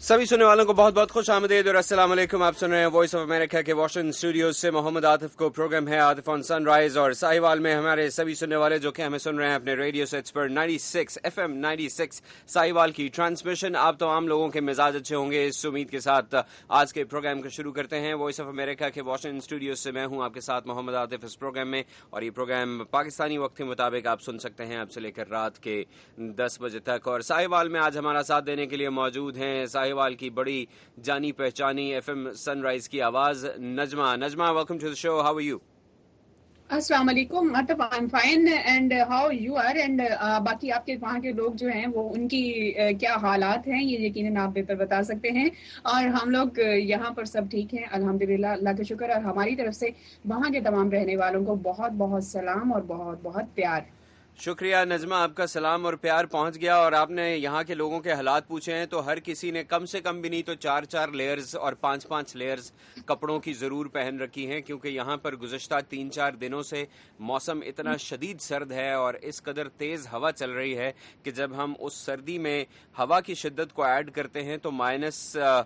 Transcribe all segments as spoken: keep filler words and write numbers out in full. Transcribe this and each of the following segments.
सभी सुनने वालों को बहुत बहुत खुश आमदीद और अस्सलाम वालेकुम। आप सुन रहे हैं वॉइस ऑफ अमेरिका के वाशिंगटन स्टूडियोज से। मोहम्मद आतिफ को प्रोग्राम है आतिफ ऑन सनराइज, और साहिवाल में हमारे सभी सुनने वाले जो कि हमें सुन रहे हैं अपने रेडियो सेट्स पर छियानवे एफ एम छियानवे साहिवाल की ट्रांसमिशन। आप तमाम लोगों के मिजाज अच्छे होंगे इस उम्मीद के साथ आज के प्रोग्राम को शुरू करते हैं। वॉइस ऑफ अमेरिका के वाशिंगटन स्टूडियोज से मैं हूं आपके साथ मोहम्मद आतिफ इस प्रोग्राम में, और ये प्रोग्राम पाकिस्तानी वक्त के मुताबिक आप सुन सकते हैं अब से लेकर रात के दस बजे तक। और साहिवाल में आज हमारा साथ देने के लिए मौजूद हैं साहिवाल की बड़ी जानी पहचानी एफएम सनराइज की आवाज Najma. Najma, welcome to the show, how are you? अस्सलाम वालेकुम Atif, I am fine and how you are, and बाकी आपके वहाँ के लोग जो हैं वो उनकी uh, क्या हालात हैं ये यकीनन आप बेहतर बता सकते हैं। और हम लोग uh, यहाँ पर सब ठीक हैं अल्हम्दुलिल्लाह, अल्लाह का शुक्र। और हमारी तरफ से वहाँ के तमाम रहने वालों को बहुत बहुत सलाम और बहुत बहुत प्यार। शुक्रिया नजमा, आपका सलाम और प्यार पहुंच गया। और आपने यहाँ के लोगों के हालात पूछे हैं तो हर किसी ने कम से कम भी नहीं तो चार चार लेयर्स और पांच पांच लेयर्स कपड़ों की जरूर पहन रखी हैं, क्योंकि यहाँ पर गुज़श्ता तीन चार दिनों से मौसम इतना शदीद सर्द है और इस कदर तेज हवा चल रही है कि जब हम उस सर्दी में हवा की शिद्दत को ऐड करते हैं तो माइनस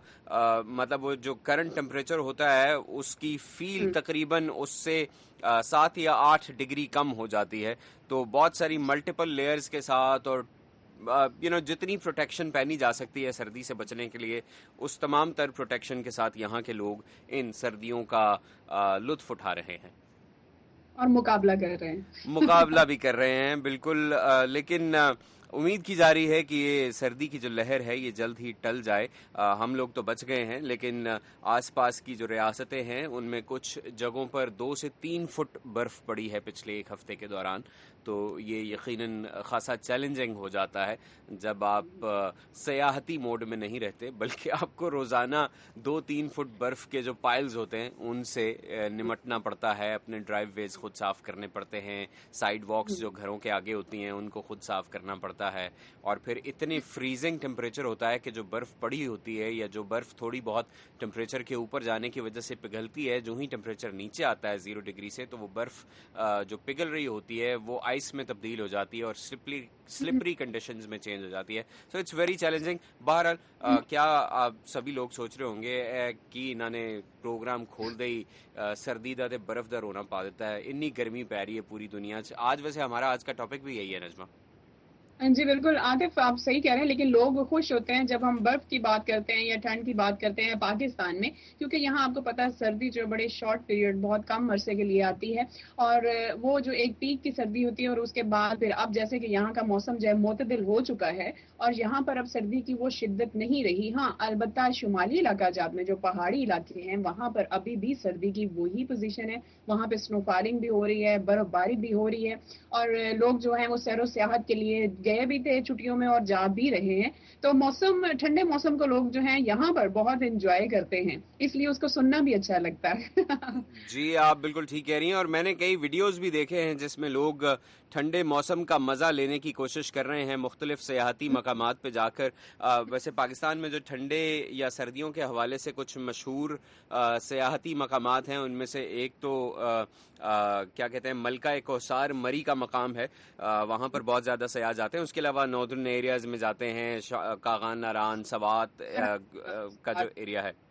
मतलब वो जो करंट टेम्परेचर होता है उसकी फील तकरीबन उससे सात या आठ डिग्री कम हो जाती है। तो बहुत सारी मल्टीपल लेयर्स के साथ और यू नो जितनी प्रोटेक्शन पहनी जा सकती है सर्दी से बचने के लिए उस तमाम तर प्रोटेक्शन के साथ यहाँ के लोग इन सर्दियों का लुत्फ उठा रहे हैं और मुकाबला कर रहे हैं मुकाबला भी कर रहे हैं बिल्कुल। आ, लेकिन आ, उम्मीद की जा रही है कि ये सर्दी की जो लहर है ये जल्द ही टल जाए। आ, हम लोग तो बच गए हैं, लेकिन आसपास की जो रियासतें हैं उनमें कुछ जगहों पर दो से तीन फुट बर्फ पड़ी है पिछले एक हफ्ते के दौरान। तो ये यकीनन खासा चैलेंजिंग हो जाता है जब आप सयाहती मोड में नहीं रहते बल्कि आपको रोज़ाना दो तीन फुट बर्फ के जो पाइल्स होते हैं उनसे निमटना पड़ता है। अपने ड्राइव वेज खुद साफ करने पड़ते हैं, साइड वॉक्स जो घरों के आगे होती हैं उनको खुद साफ करना पड़ता है, और फिर इतने फ्रीजिंग टेम्परेचर होता है कि जो बर्फ़ पड़ी होती है या जो बर्फ़ थोड़ी बहुत टेम्परेचर के ऊपर जाने की वजह से पिघलती है, जो ही टेम्परेचर नीचे आता है जीरो डिग्री से तो वो बर्फ़ जो पिघल रही होती है वो आइस में तब्दील हो जाती है और स्लिपरी स्लिपरी कंडीशंस में चेंज हो जाती है। So it's very challenging. बहरहाल क्या आप सभी लोग सोच रहे होंगे कि इन्होंने प्रोग्राम खोल दे ही सर्दी दा ते बर्फ दा रोना पा देता है, इन्नी गर्मी पै रही है पूरी दुनिया च। आज वैसे हमारा आज का टॉपिक भी यही है नजमा। जी बिल्कुल आतिफ, आप सही कह रहे हैं, लेकिन लोग खुश होते हैं जब हम बर्फ की बात करते हैं या ठंड की बात करते हैं पाकिस्तान में, क्योंकि यहाँ आपको पता है सर्दी जो बड़े शॉर्ट पीरियड बहुत कम अरसे के लिए आती है और वो जो एक पीक की सर्दी होती है और उसके बाद फिर अब जैसे कि यहाँ का मौसम जो है मोतदिल हो चुका है और यहाँ पर अब सर्दी की वो शिद्दत नहीं रही। हाँ अलबत्ता शुमाली इलाका जात में जो पहाड़ी इलाके हैं वहाँ पर अभी भी सर्दी की वही पोजीशन है, वहाँ पे स्नोफॉलिंग भी हो रही है, बर्फबारी भी हो रही है और लोग जो है वो सैरो सियाहत के लिए गए भी थे छुट्टियों में और जा भी रहे हैं। तो मौसम ठंडे मौसम को लोग जो हैं यहाँ पर बहुत एंजॉय करते हैं, इसलिए उसको सुनना भी अच्छा लगता है जी आप बिल्कुल ठीक कह रही हैं, और मैंने कई वीडियोस भी देखे हैं जिसमें लोग ठंडे मौसम का मजा लेने की कोशिश कर रहे हैं मुख्तलिफ सयाहती मकामात पे जाकर। आ, वैसे पाकिस्तान में जो ठंडे या सर्दियों के हवाले से कुछ मशहूर सयाहती मकामात हैं उनमें से एक तो आ, आ, क्या कहते हैं मलका कौसार मरी का मकाम है, वहाँ पर बहुत ज़्यादा सयाह जाते हैं। उसके अलावा नॉर्दर्न एरियाज में जाते हैं, कागान नारान सवात का जो एरिया है।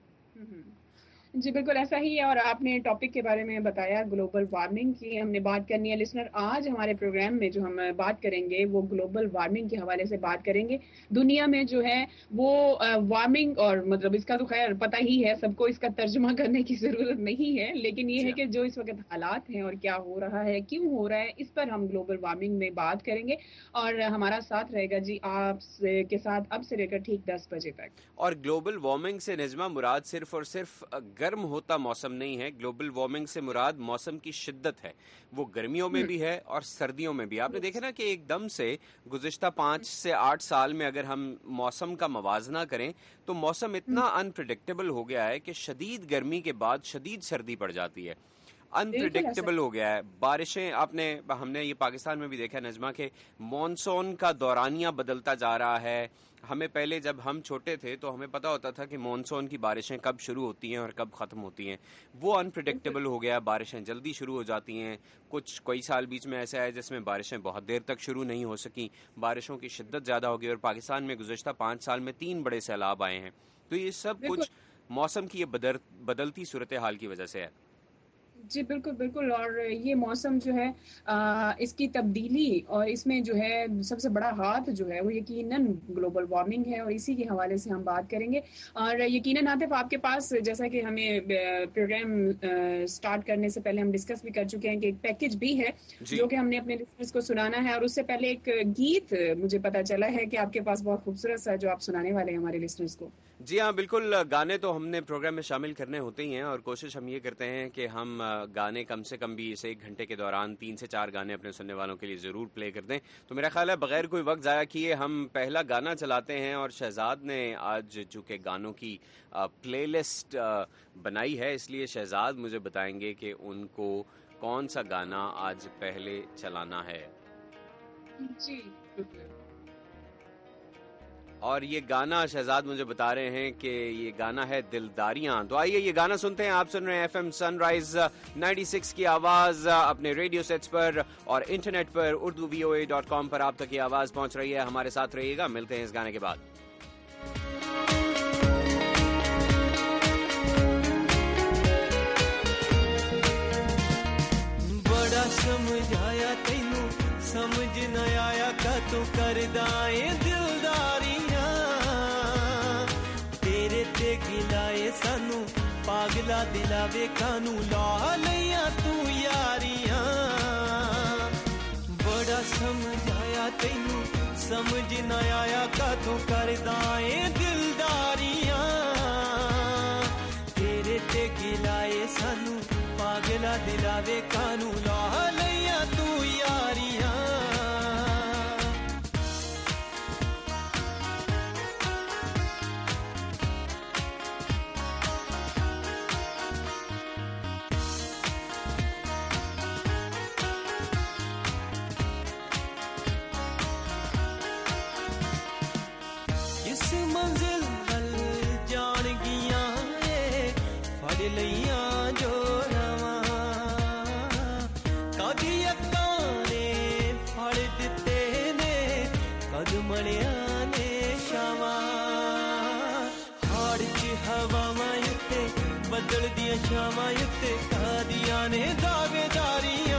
जी बिल्कुल ऐसा ही है। और आपने टॉपिक के बारे में बताया ग्लोबल वार्मिंग की हमने बात करनी है। लिसनर आज हमारे प्रोग्राम में जो हम बात करेंगे वो ग्लोबल वार्मिंग के हवाले से बात करेंगे। दुनिया में जो है वो वार्मिंग और मतलब इसका तो खैर पता ही है सबको, इसका तर्जुमा करने की जरूरत नहीं है, लेकिन ये है कि जो इस वक्त हालात हैं और क्या हो रहा है क्यों हो रहा है इस पर हम ग्लोबल वार्मिंग में बात करेंगे। और हमारा साथ रहेगा जी आप के साथ अब से लेकर ठीक दस बजे तक। और ग्लोबल वार्मिंग से नजमा मुराद सिर्फ और सिर्फ गर्म होता मौसम नहीं है, ग्लोबल वार्मिंग से मुराद मौसम की शिद्दत है, वो गर्मियों में भी है और सर्दियों में भी। आपने देखा ना कि एकदम से गुज़िश्ता पाँच से आठ साल में अगर हम मौसम का मवाजना करें तो मौसम इतना अनप्रेडिक्टेबल हो गया है कि शदीद गर्मी के बाद शदीद सर्दी पड़ जाती है। अनप्रिडिक्टेबल हो गया है। बारिशें आपने हमने ये पाकिस्तान में भी देखा नजमा के मॉनसून का दौरानिया बदलता जा रहा है। हमें पहले जब हम छोटे थे तो हमें पता होता था कि मॉनसून की बारिशें कब शुरू होती हैं और कब ख़त्म होती हैं। वो अनप्रिडिक्टेबल हो गया, बारिशें जल्दी शुरू हो जाती हैं। कुछ कई साल बीच में ऐसा है जिसमें बारिशें बहुत देर तक शुरू नहीं हो सकी, बारिशों की शिद्दत ज़्यादा हो गई और पाकिस्तान में गुज़श्ता पाँच साल में तीन बड़े सैलाब आए हैं। तो ये सब कुछ मौसम की ये बदल बदलती सूरत हाल की वजह से है। जी बिल्कुल बिल्कुल। और ये मौसम जो है आ, इसकी तब्दीली और इसमें जो है सबसे बड़ा हाथ जो है वो यकीनन ग्लोबल वार्मिंग है और इसी के हवाले से हम बात करेंगे। और यकीनन आतिफ आपके पास, जैसा कि हमें प्रोग्राम स्टार्ट करने से पहले हम डिस्कस भी कर चुके हैं कि एक पैकेज भी है जो कि हमने अपने लिसनर्स को सुनाना है। और उससे पहले एक गीत मुझे पता चला है कि आपके पास बहुत खूबसूरत सा जो आप सुनाने वाले हैं हमारे लिसनर्स को। जी हाँ बिल्कुल, गाने तो हमने प्रोग्राम में शामिल करने होते ही हैं और कोशिश हम ये करते हैं कि हम गाने कम से कम भी इस एक घंटे के दौरान तीन से चार गाने अपने सुनने वालों के लिए ज़रूर प्ले कर दें। तो मेरा ख्याल है बगैर कोई वक्त ज़ाया किए हम पहला गाना चलाते हैं। और शहजाद ने आज चूँकि गानों की प्लेलिस्ट बनाई है, इसलिए शहजाद मुझे बताएंगे कि उनको कौन सा गाना आज पहले चलाना है। जी और ये गाना शहजाद मुझे बता रहे हैं कि ये गाना है दिलदारियां। तो आइए ये गाना सुनते हैं। आप सुन रहे हैं एफएम सनराइज छियानवे की आवाज अपने रेडियो सेट्स पर और इंटरनेट पर Urdu V O A dot com पर आप तक ये आवाज पहुंच रही है। हमारे साथ रहिएगा, मिलते हैं इस गाने के बाद। बड़ा समझाया तैनू समझ न आया का तू करदाए दिलदारियां, तेरे ते गिलाए सानू पागला दिलावे कानू ला लिया तू यारियां। बड़ा समझाया तैनू समझ न आया का तू करदाए दिलदारियां, तेरे ते गिलाए सानू पागला दिलावे कानू ला लिया तू यारियां। इस मंजिल हल जान गिया फड़ लिया जो मणिया ने शावा हाड़ च हवावां उत्ते बदल दियां शावां उत्ते कादियां ने दावेदारियां,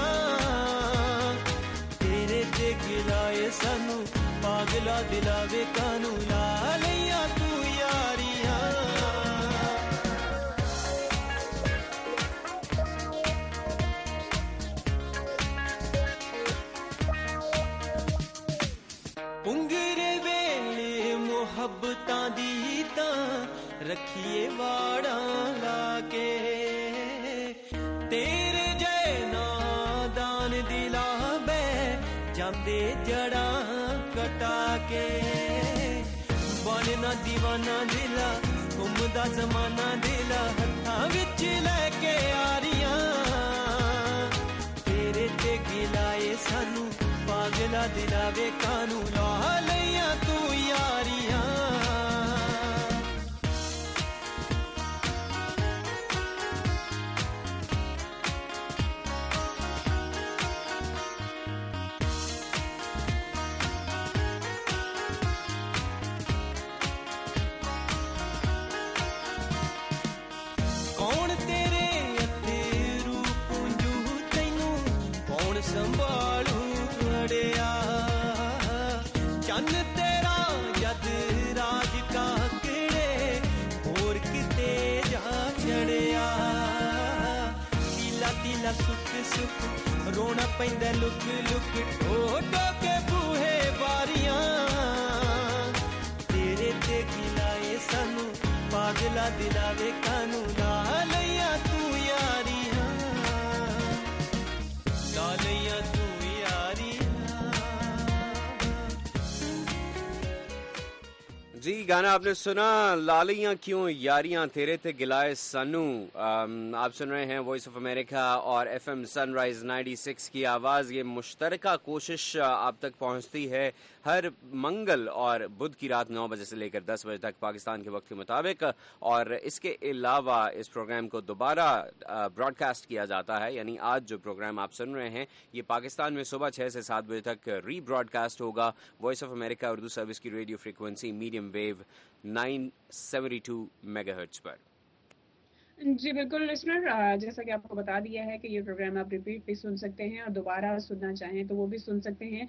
तेरे ते गिलाए सानू पागला दिलावे कानू ला लिया तू यारियां। पुंगरे वेले मुहब्बतां दी तां रखिए वाड़ा लाके, तेरे जय नादान दिला बे जांदे जड़ा कटा के। बनना दीवाना दिला घुमदा जमाना दिला हत्थां विच लैके यारियां, तेरे ते गिलाए सानू पागला दिलावे कानू ला लिया तू यारियां। कौन तेरे अथे रूप पूंजू तैनू कौन संभालू अड़िया, चन तेरा जद राज का केड़े होर किते जा चढ़िया। तीला तीला सुख सुख रोना पैंदा लुक लुक ठोटो के बूहे बारियां, तेरे ते गिलाए सानू पागला दिलावे कानू ला लिया तू यारियां, ला लिया तू जी, गाना आपने सुना लालियां क्यों यारियां तेरे थे गिलाए सानू। आम, आप सुन रहे हैं वॉइस ऑफ अमेरिका और एफएम सनराइज छियानवे की आवाज़। ये मुश्तरका कोशिश आप तक पहुंचती है हर मंगल और बुध की रात नौ बजे से लेकर दस बजे तक पाकिस्तान के वक्त के मुताबिक, और इसके अलावा इस प्रोग्राम को दोबारा ब्रॉडकास्ट किया जाता है। यानी आज जो प्रोग्राम आप सुन रहे हैं ये पाकिस्तान में सुबह छः से सात बजे तक री ब्रॉडकास्ट होगा voice of America Urdu service की radio frequency medium wave nine seventy two megahertz पर। जी बिल्कुल लिसनर, जैसा कि आपको बता दिया है कि ये प्रोग्राम आप रिपीट भी सुन सकते हैं और दोबारा सुनना चाहें तो वो भी सुन सकते हैं।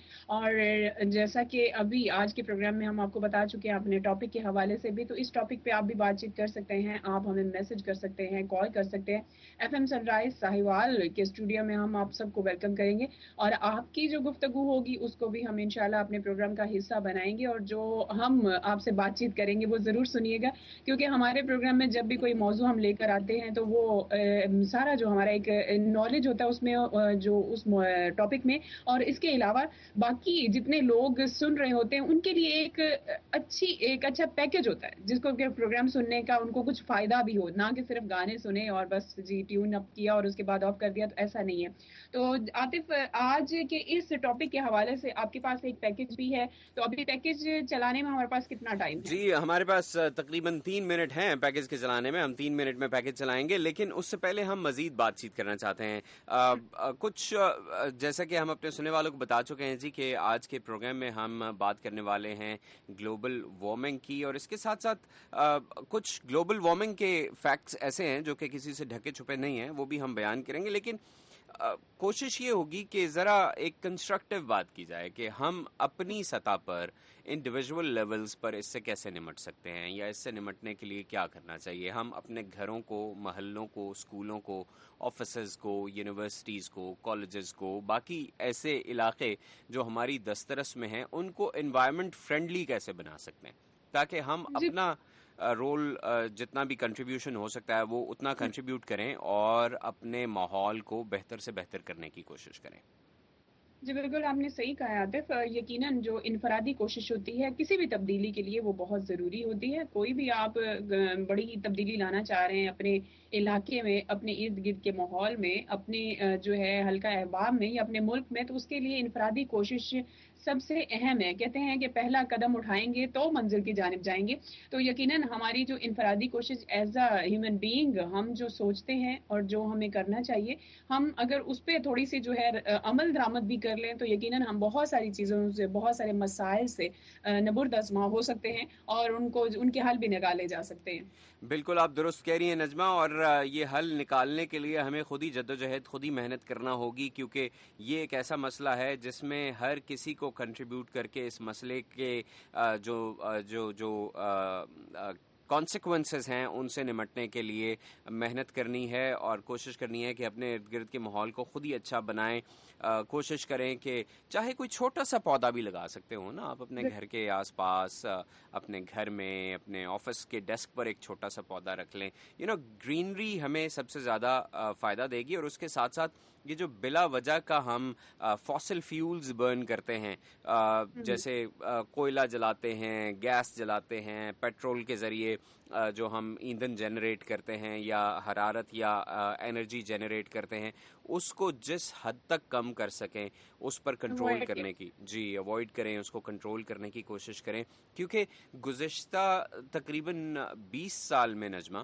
और जैसा कि अभी आज के प्रोग्राम में हम आपको बता चुके हैं अपने टॉपिक के हवाले से भी, तो इस टॉपिक पे आप भी बातचीत कर सकते हैं, आप हमें मैसेज कर सकते हैं, कॉल कर सकते हैं। एफएम सनराइज साहिवाल के स्टूडियो में हम आप सबको वेलकम करेंगे और आपकी जो गुफ्तगू होगी उसको भी हम इंशाल्लाह अपने प्रोग्राम का हिस्सा बनाएंगे। और जो हम आपसे बातचीत करेंगे वो ज़रूर सुनिएगा, क्योंकि हमारे प्रोग्राम में जब भी कोई मौजू हम लेकर आते हैं तो वो ए, सारा जो हमारा एक नॉलेज होता है उसमें, जो उस टॉपिक में, और इसके अलावा बाकी जितने लोग सुन रहे होते हैं उनके लिए एक अच्छी एक अच्छा पैकेज होता है जिसको प्रोग्राम सुनने का उनको कुछ फायदा भी हो, ना कि सिर्फ गाने सुने और बस जी ट्यून अप किया और उसके बाद ऑफ कर दिया, तो ऐसा नहीं है। तो आतिफ, आज के इस टॉपिक के हवाले से आपके पास एक पैकेज भी है, तो अभी पैकेज चलाने में हमारे पास कितना टाइम है? जी, हमारे पास तकरीबन तीन मिनट हैं पैकेज के चलाने में। हम तीन मिनट में पैकेज चलाएंगे, लेकिन उससे पहले हम मजीद बातचीत करना चाहते हैं। आ, आ, कुछ आ, जैसा कि हम अपने सुनने वालों को बता चुके हैं जी कि आज के प्रोग्राम में हम बात करने वाले हैं ग्लोबल वार्मिंग की, और इसके साथ साथ आ, कुछ ग्लोबल वार्मिंग के फैक्ट्स ऐसे हैं जो कि किसी से ढके छुपे नहीं हैं, वो भी हम बयान करेंगे। लेकिन आ, कोशिश ये होगी कि ज़रा एक कंस्ट्रक्टिव बात की जाए कि हम अपनी सतह पर इंडिविजुअल लेवल्स पर इससे कैसे निमट सकते हैं, या इससे निमटने के लिए क्या करना चाहिए। हम अपने घरों को, महल्लों को, स्कूलों को, ऑफिसेज को, यूनिवर्सिटीज़ को, कॉलेजेस को, बाकी ऐसे इलाके जो हमारी दस्तरस में हैं उनको एनवायरनमेंट फ्रेंडली कैसे बना सकते हैं, ताकि हम अपना रोल जितना भी कंट्रीब्यूशन हो सकता है वो उतना कंट्रीब्यूट करें और अपने माहौल को बेहतर से बेहतर करने की कोशिश करें। जी बिल्कुल, आपने सही कहा आतिफ। यकीनन जो इनफरादी कोशिश होती है किसी भी तब्दीली के लिए वो बहुत ज़रूरी होती है। कोई भी आप बड़ी तब्दीली लाना चाह रहे हैं अपने इलाके में, अपने इर्द गिर्द के माहौल में, अपने जो है हल्का अहबाब में या अपने मुल्क में, तो उसके लिए इनफरादी कोशिश सबसे अहम है। कहते हैं कि पहला कदम उठाएंगे तो मंजिल की जानिब जाएंगे। तो यकीनन हमारी जो इनफरादी कोशिश एज अ ह्यूमन बीइंग, हम जो सोचते हैं और जो हमें करना चाहिए, हम अगर उस पर थोड़ी सी जो है अमल दरामद भी कर लें तो यकीनन हम बहुत सारी चीज़ों से, बहुत सारे मसाइल से नबुर्दस्मा हो सकते हैं और उनको उनके हल भी निकाले जा सकते हैं। बिल्कुल, आप दुरुस्त कह रही हैं नजमा, और ये हल निकालने के लिए हमें खुद ही जद्दोजहद, खुद ही मेहनत करना होगी, क्योंकि ये एक ऐसा मसला है जिसमें हर किसी को कंट्रीब्यूट करके इस मसले के जो जो जो कॉन्सिक्वेंसेस हैं उनसे निमटने के लिए मेहनत करनी है और कोशिश करनी है कि अपने इर्द गिर्द के माहौल को खुद ही अच्छा बनाएं। आ, कोशिश करें कि चाहे कोई छोटा सा पौधा भी लगा सकते हो ना आप अपने घर के आसपास, अपने घर में, अपने ऑफिस के डेस्क पर एक छोटा सा पौधा रख लें। यू नो, ग्रीनरी हमें सबसे ज़्यादा फ़ायदा देगी। और उसके साथ साथ ये जो बिला वजह का हम फॉसिल फ्यूल्स बर्न करते हैं, आ, जैसे आ, कोयला जलाते हैं, गैस जलाते हैं, पेट्रोल के ज़रिए जो हम ईंधन जनरेट करते हैं या हरारत या एनर्जी जनरेट करते हैं, उसको जिस हद तक कम कर सकें उस पर कंट्रोल करने की, जी अवॉइड करें, उसको कंट्रोल करने की कोशिश करें। क्योंकि गुज़िश्ता तकरीबन बीस साल में नजमा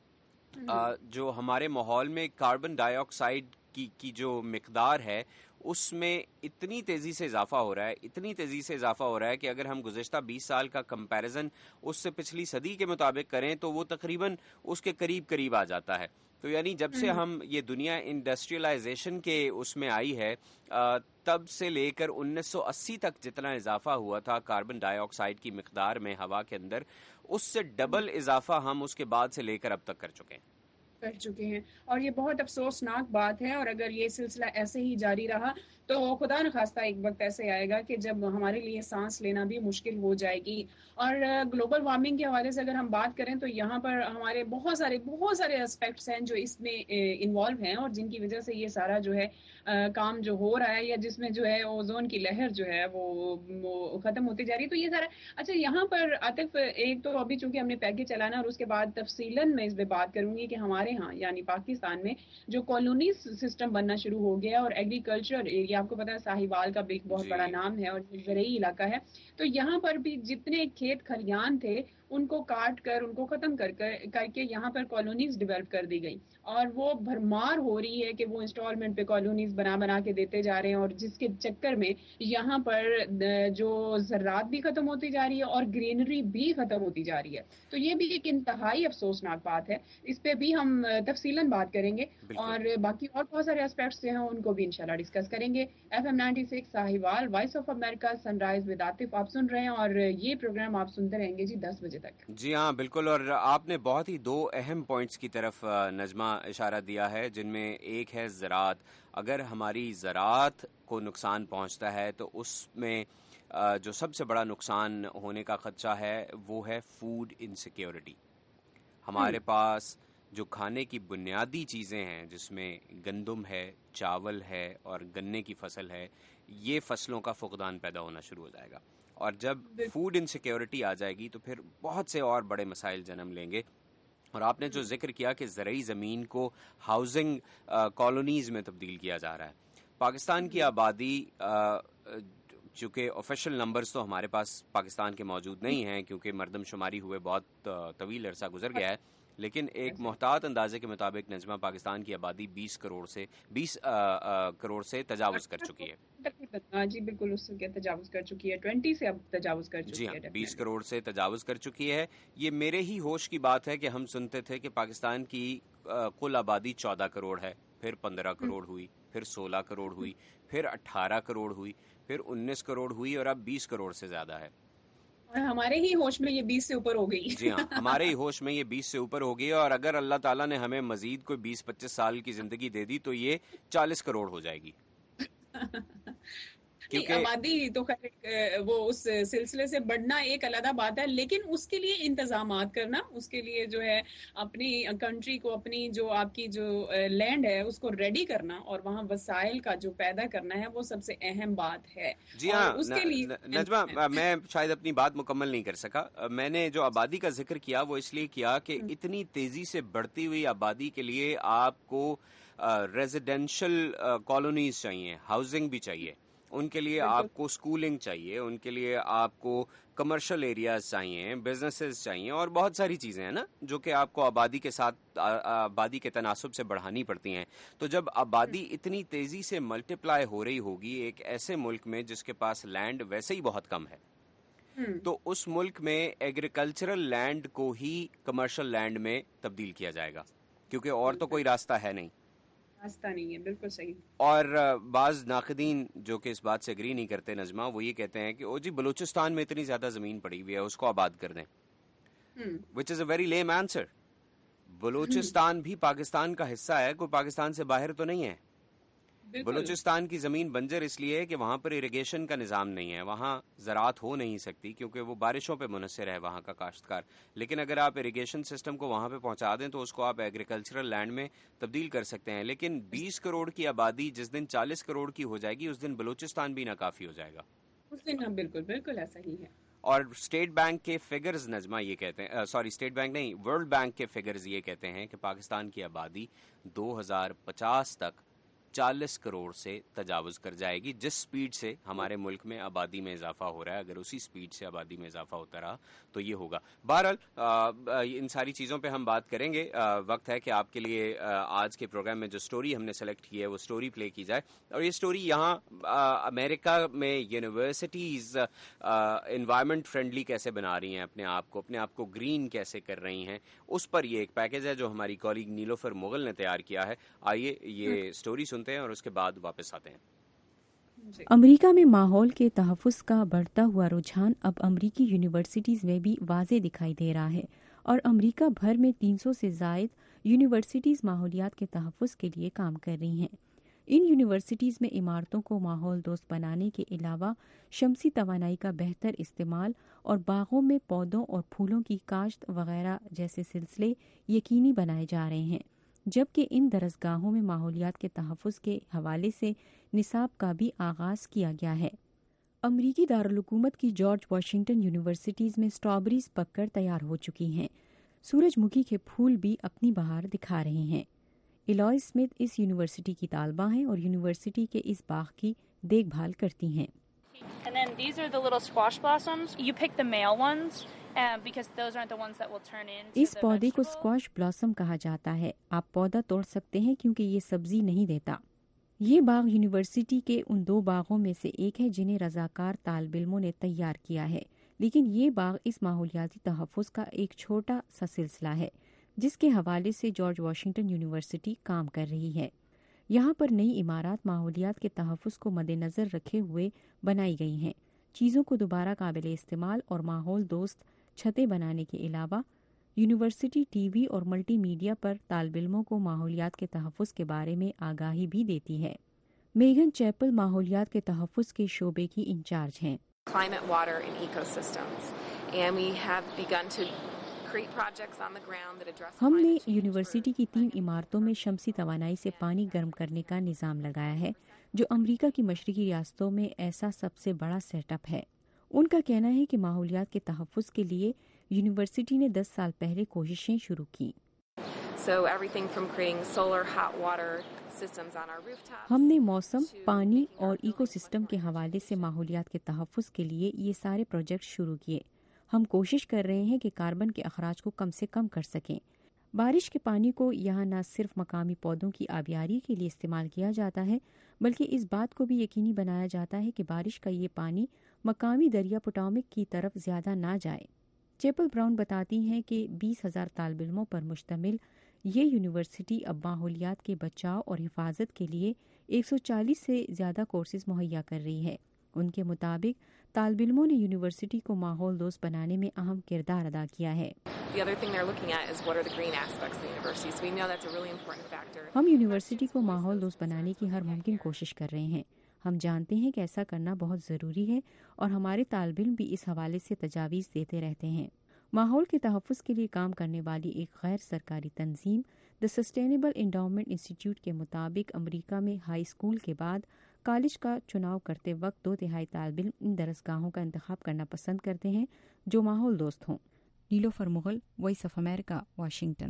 आ, जो हमारे माहौल में कार्बन डाइऑक्साइड की की जो मिकदार है उसमें इतनी तेज़ी से इजाफा हो रहा है, इतनी तेज़ी से इजाफा हो रहा है कि अगर हम गुज़िश्ता बीस साल का कंपैरिजन उससे पिछली सदी के मुताबिक करें तो वो तकरीबन उसके करीब करीब आ जाता है। तो यानी जब से हम ये दुनिया इंडस्ट्रियलाइजेशन के उसमें आई है, तब से लेकर उन्नीस सौ अस्सी तक जितना इजाफा हुआ था कार्बन डाइऑक्साइड की मिकदार में हवा के अंदर, उससे डबल इजाफा हम उसके बाद से लेकर अब तक कर चुके हैं कर चुके हैं और ये बहुत अफसोसनाक बात है। और अगर ये सिलसिला ऐसे ही जारी रहा تو خدا نخواستہ ایک وقت ایسے آئے گا کہ جب ہمارے لیے سانس لینا بھی مشکل ہو جائے گی. اور گلوبل وارمنگ کے حوالے سے اگر ہم بات کریں تو یہاں پر ہمارے بہت سارے بہت سارے اسپیکٹس ہیں جو اس میں انوالو ہیں اور جن کی وجہ سے یہ سارا جو ہے کام جو ہو رہا ہے یا جس میں جو ہے اوزون کی لہر جو ہے وہ ختم ہوتی جا رہی ہے. تو یہ سارا اچھا یہاں پر عاطف ایک تو ابھی چونکہ ہم نے پیکج چلانا اور اس کے بعد تفصیلاً میں اس پہ بات کروں گی کہ ہمارے ہاں یعنی پاکستان میں جو کالونیز سسٹم بننا شروع ہو گیا اور ایگریکلچر ایریا آپ کو پتا ہے ساہیوال کا بھی بہت بڑا نام ہے اور زرعی علاقہ ہے. تو یہاں پر بھی جتنے کھیت کھلیان تھے ان کو کاٹ کر ان کو ختم کر کر کے یہاں پر کالونیز ڈیولپ کر دی گئی اور وہ بھرمار ہو رہی ہے کہ وہ انسٹالمنٹ پہ کالونیز بنا بنا کے دیتے جا رہے ہیں اور جس کے چکر میں یہاں پر جو زراعت بھی ختم ہوتی جا رہی ہے اور گرینری بھی ختم ہوتی جا رہی ہے. تو یہ بھی ایک انتہائی افسوسناک بات ہے. اس پہ بھی ہم تفصیلاً بات کریں گے اور باقی اور بہت سارے اسپیکٹس جو ہیں ان کو بھی انشاءاللہ ڈسکس کریں گے. F M ninety six Sahiwal voice of America sunrise with Atif آپ سن رہے ہیں اور یہ پروگرام آپ سنتے رہیں گے جی دس بجے تک. جی ہاں بالکل. اور آپ نے بہت ہی دو اہم پوائنٹس کی طرف نجمہ اشارہ دیا ہے جن میں ایک ہے زراعت. اگر ہماری زراعت کو نقصان پہنچتا ہے تو اس میں جو سب سے بڑا نقصان ہونے کا خدشہ ہے وہ ہے فوڈ انسیکیورٹی. ہمارے پاس جو کھانے کی بنیادی چیزیں ہیں جس میں گندم ہے, چاول ہے اور گنے کی فصل ہے, یہ فصلوں کا فقدان پیدا ہونا شروع ہو جائے گا. اور جب فوڈ انسیکیورٹی آ جائے گی تو پھر بہت سے اور بڑے مسائل جنم لیں گے. اور آپ نے جو ذکر کیا کہ زرعی زمین کو ہاؤسنگ کالونیز میں تبدیل کیا جا رہا ہے. پاکستان کی آبادی چونکہ آفیشیل نمبرز تو ہمارے پاس پاکستان کے موجود نہیں ہیں کیونکہ مردم شماری ہوئے بہت طویل عرصہ گزر گیا ہے, لیکن ایک محتاط اندازے کے مطابق نجمہ پاکستان کی آبادی بیس کروڑ سے بیس کروڑ سے تجاوز کر چکی ہے. جی بالکل اس سے تجاوز کر چکی ہے, بیس سے اب تجاوز کر چکی ہے. جی بیس کروڑ سے تجاوز کر چکی ہے. یہ میرے ہی ہوش کی بات ہے کہ ہم سنتے تھے کہ پاکستان کی کل آبادی چودہ کروڑ ہے, پھر پندرہ کروڑ ہوئی, پھر سولہ کروڑ ہوئی, پھر اٹھارہ کروڑ ہوئی, پھر انیس کروڑ ہوئی اور اب بیس کروڑ سے زیادہ ہے. اور ہمارے ہی ہوش میں یہ بیس سے اوپر ہو گئی. جی ہاں ہمارے ہی ہوش میں یہ بیس سے اوپر ہو گئی اور اگر اللہ تعالیٰ نے ہمیں مزید کوئی بیس پچیس سال کی زندگی دے دی تو یہ چالیس کروڑ ہو جائے گی. کیونکہ آبادی تو وہ اس سلسلے سے بڑھنا ایک علیحدہ بات ہے, لیکن اس کے لیے انتظامات کرنا, اس کے لیے جو ہے اپنی کنٹری کو, اپنی جو آپ کی جو لینڈ ہے اس کو ریڈی کرنا اور وہاں وسائل کا جو پیدا کرنا ہے وہ سب سے اہم بات ہے. جی ہاں نجمہ میں شاید اپنی بات مکمل نہیں کر سکا. میں نے جو آبادی کا ذکر کیا وہ اس لیے کیا کہ اتنی تیزی سے بڑھتی ہوئی آبادی کے لیے آپ کو ریزیڈینشل کالونیز چاہیے, ہاؤسنگ بھی چاہیے, ان کے لیے آپ کو اسکولنگ چاہیے, ان کے لیے آپ کو کمرشل ایریاز چاہیے, بزنسز چاہیے اور بہت ساری چیزیں ہیں نا جو کہ آپ کو آبادی کے ساتھ آبادی کے تناسب سے بڑھانی پڑتی ہیں. تو جب آبادی اتنی تیزی سے ملٹیپلائی ہو رہی ہوگی ایک ایسے ملک میں جس کے پاس لینڈ ویسے ہی بہت کم ہے, تو اس ملک میں ایگریکلچرل لینڈ کو ہی کمرشل لینڈ میں تبدیل کیا جائے گا کیونکہ اور تو کوئی راستہ ہے نہیں. راستہ نہیں ہے, بالکل صحیح. اور بعض ناقدین جو کہ اس بات سے اگری نہیں کرتے نجمہ, وہ یہ کہتے ہیں کہ او جی بلوچستان میں اتنی زیادہ زمین پڑی ہوئی ہے اس کو آباد کر دیں, which is a very lame answer. Balochistan بھی پاکستان کا حصہ ہے, کوئی پاکستان سے باہر تو نہیں ہے. بلوچستان کی زمین بنجر اس لیے ہے کہ وہاں پر اریگیشن کا نظام نہیں ہے, وہاں زراعت ہو نہیں سکتی کیونکہ وہ بارشوں پہ منحصر ہے وہاں کا کاشتکار. لیکن اگر آپ اریگیشن سسٹم کو وہاں پہ پہنچا دیں تو اس کو آپ ایگریکلچرل لینڈ میں تبدیل کر سکتے ہیں. لیکن بیس کروڑ کی آبادی جس دن چالیس کروڑ کی ہو جائے گی اس دن بلوچستان بھی ناکافی ہو جائے گا. اس دن بالکل بالکل ایسا ہی ہے. اور اسٹیٹ بینک کے فگرز نجمہ یہ کہتے ہیں, سوری اسٹیٹ بینک نہیں, ورلڈ بینک کے فگرز یہ کہتے ہیں کہ پاکستان کی آبادی دو ہزار پچاس تک چالیس کروڑ سے تجاوز کر جائے گی. جس سپیڈ سے ہمارے ملک میں آبادی میں اضافہ ہو رہا ہے اگر اسی سپیڈ سے آبادی میں اضافہ ہوتا رہا تو یہ ہوگا. بہرحال ان ساری چیزوں پہ ہم بات کریں گے. وقت ہے کہ آپ کے لیے آج کے پروگرام میں جو سٹوری ہم نے سلیکٹ کی ہے وہ سٹوری پلے کی جائے. اور یہ سٹوری یہاں امریکہ میں یونیورسٹیز انوائرمنٹ فرینڈلی کیسے بنا رہی ہیں اپنے آپ کو, اپنے آپ کو گرین کیسے کر رہی ہیں, اس پر یہ ایک پیکج ہے جو ہماری کولیگ نیلوفر مغل نے تیار کیا ہے. آئیے یہ سٹوری سنتے ہیں اور اس کے بعد واپس آتے ہیں. امریکہ میں ماحول کے تحفظ کا بڑھتا ہوا رجحان اب امریکی یونیورسٹیز میں بھی واضح دکھائی دے رہا ہے اور امریکہ بھر میں تین سو سے زائد یونیورسٹیز ماحولیات کے تحفظ کے لیے کام کر رہی ہیں. ان یونیورسٹیز میں عمارتوں کو ماحول دوست بنانے کے علاوہ شمسی توانائی کا بہتر استعمال اور باغوں میں پودوں اور پھولوں کی کاشت وغیرہ جیسے سلسلے یقینی بنائے جا رہے ہیں، جبکہ ان درسگاہوں میں ماحولیات کے تحفظ کے حوالے سے نصاب کا بھی آغاز کیا گیا ہے۔ امریکی دارالحکومت کی جارج واشنگٹن یونیورسٹیز میں اسٹرابریز پک کر تیار ہو چکی ہیں، سورج مکھی کے پھول بھی اپنی بہار دکھا رہے ہیں۔ الوائے اسمتھ اس یونیورسٹی کی طالبہ ہیں اور یونیورسٹی کے اس باغ کی دیکھ بھال کرتی ہیں۔ And then these are the little squash blossoms. You pick the male ones uh, because those aren't the ones that will turn into us the پودے کو vegetable. اسکواش بلاسم کہا جاتا ہے۔ آپ پودا توڑ سکتے ہیں کیونکہ یہ سبزی نہیں دیتا۔ یہ باغ یونیورسٹی کے ان دو باغوں میں سے ایک ہے جنہیں رضاکار طالب علموں نے تیار کیا ہے، لیکن یہ باغ اس ماحولیاتی تحفظ کا ایک چھوٹا سا سلسلہ ہے جس کے حوالے سے جارج واشنگٹن یونیورسٹی کام کر رہی ہے۔ یہاں پر نئی عمارات ماحولیات کے تحفظ کو مد نظر رکھے ہوئے بنائی گئی ہیں۔ چیزوں کو دوبارہ قابل استعمال اور ماحول دوست چھتیں بنانے کے علاوہ یونیورسٹی ٹی وی اور ملٹی میڈیا پر طالب علموں کو ماحولیات کے تحفظ کے بارے میں آگاہی بھی دیتی ہے۔ میگن چیپل ماحولیات کے تحفظ کے شعبے کی انچارج ہیں۔ Climate, water, and ecosystems. And we have begun to create projects on the ground that address ہم نے climate change یونیورسٹی کی تین عمارتوں میں شمسی توانائی سے پانی گرم کرنے کا نظام لگایا ہے جو امریکہ کی مشرقی ریاستوں میں ایسا سب سے بڑا سیٹ اپ ہے۔ ان کا کہنا ہے کہ ماحولیات کے تحفظ کے لیے یونیورسٹی نے دس سال پہلے کوششیں شروع کی۔ So everything from creating solar hot water systems on our rooftops. ہم نے موسم، پانی اور ایکو سسٹم کے حوالے سے ماحولیات کے تحفظ کے لیے یہ سارے پروجیکٹ شروع کیے۔ ہم کوشش کر رہے ہیں کہ کاربن کے اخراج کو کم سے کم کر سکیں۔ بارش کے پانی کو یہاں نہ صرف مقامی پودوں کی آبیاری کے لیے استعمال کیا جاتا ہے بلکہ اس بات کو بھی یقینی بنایا جاتا ہے کہ بارش کا یہ پانی مقامی دریا پوٹامک کی طرف زیادہ نہ جائے۔ چیپل براؤن بتاتی ہیں کہ بیس ہزار طالب علموں پر مشتمل یہ یونیورسٹی اب ماحولیات کے بچاؤ اور حفاظت کے لیے ایک سو چالیس سے زیادہ کورسز مہیا کر رہی ہے۔ ان کے مطابق طالب علموں نے یونیورسٹی کو ماحول دوست بنانے میں اہم کردار ادا کیا ہے۔ The other thing they're looking at is what are the green aspects of the university. So we know that's a really important factor. ہم یونیورسٹی کو ماحول دوست بنانے کی ہر ممکن کوشش کر رہے ہیں۔ ہم جانتے ہیں کہ ایسا کرنا بہت ضروری ہے اور ہمارے طالب علم بھی اس حوالے سے تجاویز دیتے رہتے ہیں۔ ماحول کے تحفظ کے لیے کام کرنے والی ایک غیر سرکاری تنظیم دی سسٹینیبل انڈاؤمنٹ انسٹیٹیوٹ کے مطابق امریکہ میں ہائی اسکول کے بعد کالج کا چناؤ کرتے وقت دو تہائی طالب علم ان درسگاہوں کا انتخاب کرنا پسند کرتے ہیں جو ماحول دوست ہوں۔ Nilofar Mughal, voice of America, Washington.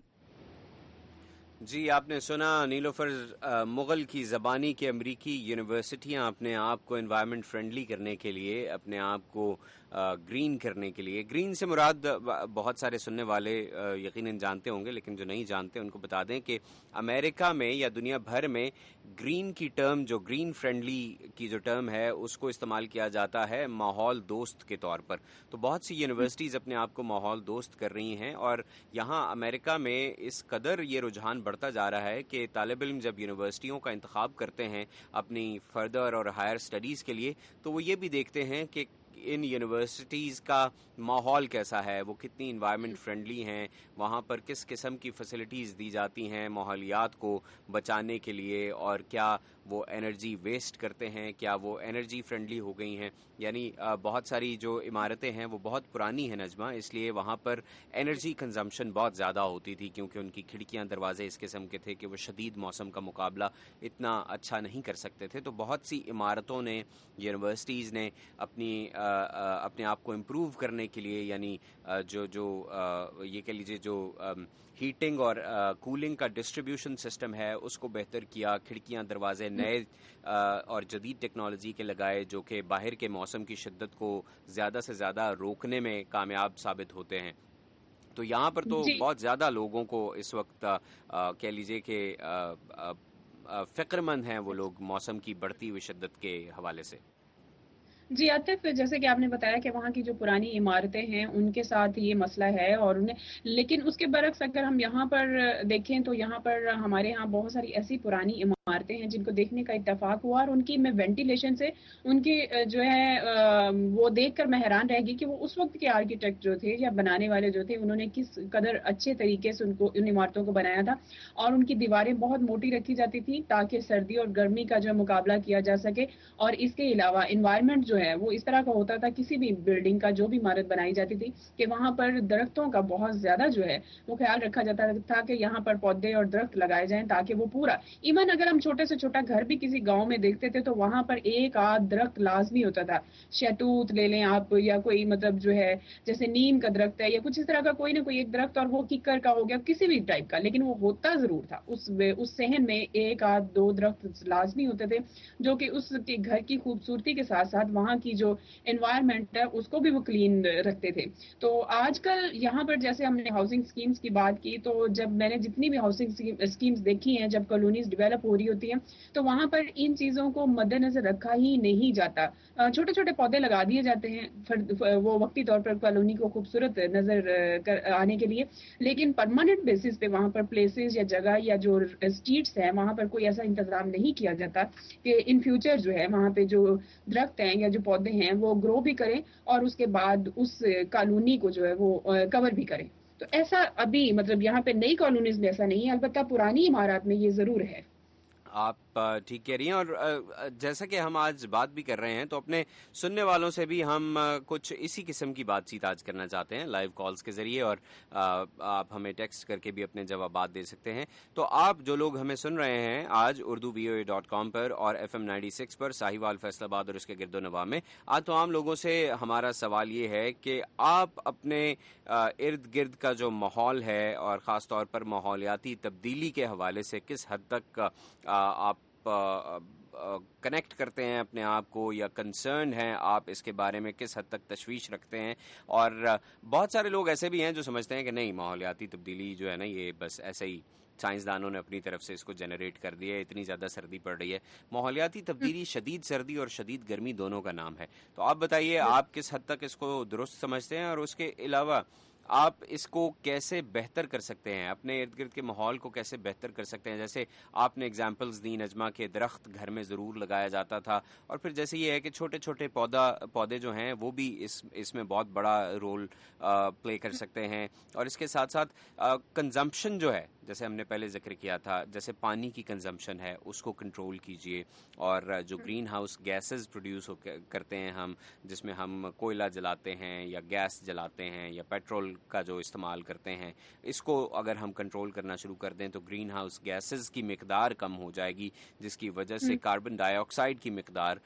جی آپ نے سنا نیلوفر مغل کی زبانی کہ امریکی یونیورسٹیاں اپنے آپ کو انوائرمنٹ فرینڈلی کرنے کے لیے، اپنے آپ کو گرین کرنے کے لیے، گرین سے مراد بہت سارے سننے والے یقیناً جانتے ہوں گے لیکن جو نہیں جانتے ان کو بتا دیں کہ امریکہ میں یا دنیا بھر میں گرین کی ٹرم، جو گرین فرینڈلی کی جو ٹرم ہے اس کو استعمال کیا جاتا ہے ماحول دوست کے طور پر۔ تو بہت سی یونیورسٹیز اپنے آپ کو ماحول دوست کر رہی ہیں اور یہاں امریکہ میں اس قدر یہ رجحان بڑھتا جا رہا ہے کہ طالب علم جب یونیورسٹیوں کا انتخاب کرتے ہیں اپنی فردر اور ہائر اسٹڈیز کے لیے تو وہ یہ بھی دیکھتے ہیں کہ ان یونیورسٹیز کا ماحول کیسا ہے، وہ کتنی انوائرمنٹ فرینڈلی ہیں، وہاں پر کس قسم کی فیسلٹیز دی جاتی ہیں ماحولیات کو بچانے کے لیے، اور کیا وہ انرجی ویسٹ کرتے ہیں، کیا وہ انرجی فرینڈلی ہو گئی ہیں۔ یعنی بہت ساری جو عمارتیں ہیں وہ بہت پرانی ہیں نجمہ، اس لیے وہاں پر انرجی کنزمپشن بہت زیادہ ہوتی تھی کیونکہ ان کی کھڑکیاں دروازے اس قسم کے تھے کہ وہ شدید موسم کا مقابلہ اتنا اچھا نہیں کر سکتے تھے۔ تو بہت سی عمارتوں نے، یونیورسٹیز نے اپنی اپنے آپ کو امپروو کرنے کے لیے، یعنی جو جو یہ کہہ لیجیے جو ہیٹنگ اور کولنگ کا ڈسٹریبیوشن سسٹم ہے اس کو بہتر کیا، کھڑکیاں دروازے نئے اور جدید ٹیکنالوجی کے لگائے جو کہ باہر کے موسم کی شدت کو زیادہ سے زیادہ روکنے میں کامیاب ثابت ہوتے ہیں۔ تو یہاں پر تو جی بہت زیادہ لوگوں کو اس وقت کہہ لیجیے کہ فکر مند ہیں وہ لوگ موسم کی بڑھتی ہوئی شدت کے حوالے سے۔ جی عاطف، جیسے کہ آپ نے بتایا کہ وہاں کی جو پرانی عمارتیں ہیں ان کے ساتھ یہ مسئلہ ہے، اور انہیں لیکن اس کے برعکس اگر ہم یہاں پر دیکھیں تو یہاں پر ہمارے ہاں بہت ساری ایسی پرانی عمارتیں इमारतें हैं जिनको देखने का इत्तेफाक हुआ, और उनकी मैं वेंटिलेशन से उनकी जो है वो देखकर मैं हैरान रह गई कि वो उस वक्त के आर्किटेक्ट जो थे या बनाने वाले जो थे, उन्होंने किस कदर अच्छे तरीके से उनको उन इमारतों को बनाया था। और उनकी दीवारें बहुत मोटी रखी जाती थी ताकि सर्दी और गर्मी का जो मुकाबला किया जा सके। और इसके अलावा इन्वायरमेंट जो है वो इस तरह का होता था, किसी भी बिल्डिंग का जो भी इमारत बनाई जाती थी कि वहाँ पर दरख्तों का बहुत ज्यादा जो है वो ख्याल रखा जाता था कि यहाँ पर पौधे और दरख्त लगाए जाएं ताकि वो पूरा, इवन अगर हम छोटे से छोटा घर भी किसी गांव में देखते थे तो वहां पर एक आध दरख्त लाजमी होता था। शहतूत ले लें आप, या कोई मतलब जो है जैसे नीम का दरख्त है या कुछ इस तरह का कोई ना कोई एक दरख्त, और वो किक्कर का हो गया, किसी भी टाइप का, लेकिन वो होता जरूर था। उस उस सहन में एक आध दो दरख्त लाजमी होते थे जो कि उसके घर की खूबसूरती के साथ साथ वहाँ की जो एनवायरनमेंट है उसको भी वो क्लीन रखते थे। तो आजकल यहाँ पर जैसे हमने हाउसिंग स्कीम्स की बात की, तो जब मैंने जितनी भी हाउसिंग स्कीम्स देखी हैं, जब कॉलोनीज डेवलप हो रही होती हैं तो वहां पर इन चीजों को मद्देनजर रखा ही नहीं जाता। छोटे छोटे पौधे लगा दिए जाते हैं वो वक्ती तौर पर कॉलोनी को खूबसूरत नजर कर आने के लिए, लेकिन परमानेंट बेसिस पे वहां पर प्लेसेस या जगह या जो स्ट्रीट्स हैं वहां पर कोई ऐसा इंतजाम नहीं किया जाता कि इन फ्यूचर जो है वहां पे जो दरख्त हैं या जो पौधे हैं वो ग्रो भी करें और उसके बाद उस कॉलोनी को जो है वो कवर भी करें। तो ऐसा अभी मतलब यहाँ पे नई कॉलोनीज में ऐसा नहीं है, अलबत्ता पुरानी इमारत में ये जरूर है। आप ठीक कह रही हैं। और जैसा कि हम आज बात भी कर रहे हैं तो अपने सुनने वालों से भी हम कुछ इसी किस्म की बातचीत आज करना चाहते हैं लाइव कॉल्स के जरिए, और आप हमें टेक्स्ट करके भी अपने जवाब दे सकते हैं। तो आप जो लोग हमें सुन रहे हैं आज Urdu V O A dot com पर और एफ एम नाइन्टी सिक्स पर साहिवाल फैसलाबाद और उसके गिरदो नवा में, आज तो आम लोगों से हमारा सवाल ये है कि आप अपने इर्द गिर्द का जो माहौल है और ख़ास तौर पर माहौलियाती तब्दीली के हवाले से किस हद तक आप कनेक्ट करते हैं अपने आप को, या कंसर्न हैं आप इसके बारे में, किस हद तक तशवीश रखते हैं। और बहुत सारे लोग ऐसे भी हैं जो समझते हैं कि नहीं, माहौलियाती तब्दीली जो है ना ये बस ऐसे ही साइंसदानों ने अपनी तरफ से इसको जनरेट कर दिया है, इतनी ज़्यादा सर्दी पड़ रही है। माहौलियाती तब्दीली शदीद सर्दी और शदीद गर्मी दोनों का नाम है। तो आप बताइए आप किस हद तक इसको दुरुस्त समझते हैं और उसके अलावा आप इसको कैसे बेहतर कर सकते हैं, अपने इर्द गिर्द के माहौल को कैसे बेहतर कर सकते हैं। जैसे आपने एग्जांपल्स दी नजमा के, दरख्त घर में ज़रूर लगाया जाता था, और फिर जैसे ये है कि छोटे छोटे पौधा पौधे जो हैं वो भी इस इसमें बहुत बड़ा रोल प्ले कर सकते हैं। और इसके साथ साथ कंजम्पशन जो है, जैसे हमने पहले जिक्र किया था, जैसे पानी की कंजम्पशन है उसको कंट्रोल कीजिए, और जो ग्रीन हाउस गैसेस प्रोड्यूस करते हैं हम, जिसमें हम कोयला जलाते हैं या गैस जलाते हैं या पेट्रोल का जो इस्तेमाल करते हैं, इसको अगर हम कंट्रोल करना शुरू कर दें तो ग्रीन हाउस गैसेस की मिकदार कम हो जाएगी, जिसकी वजह से कार्बन डाइऑक्साइड की मिकदार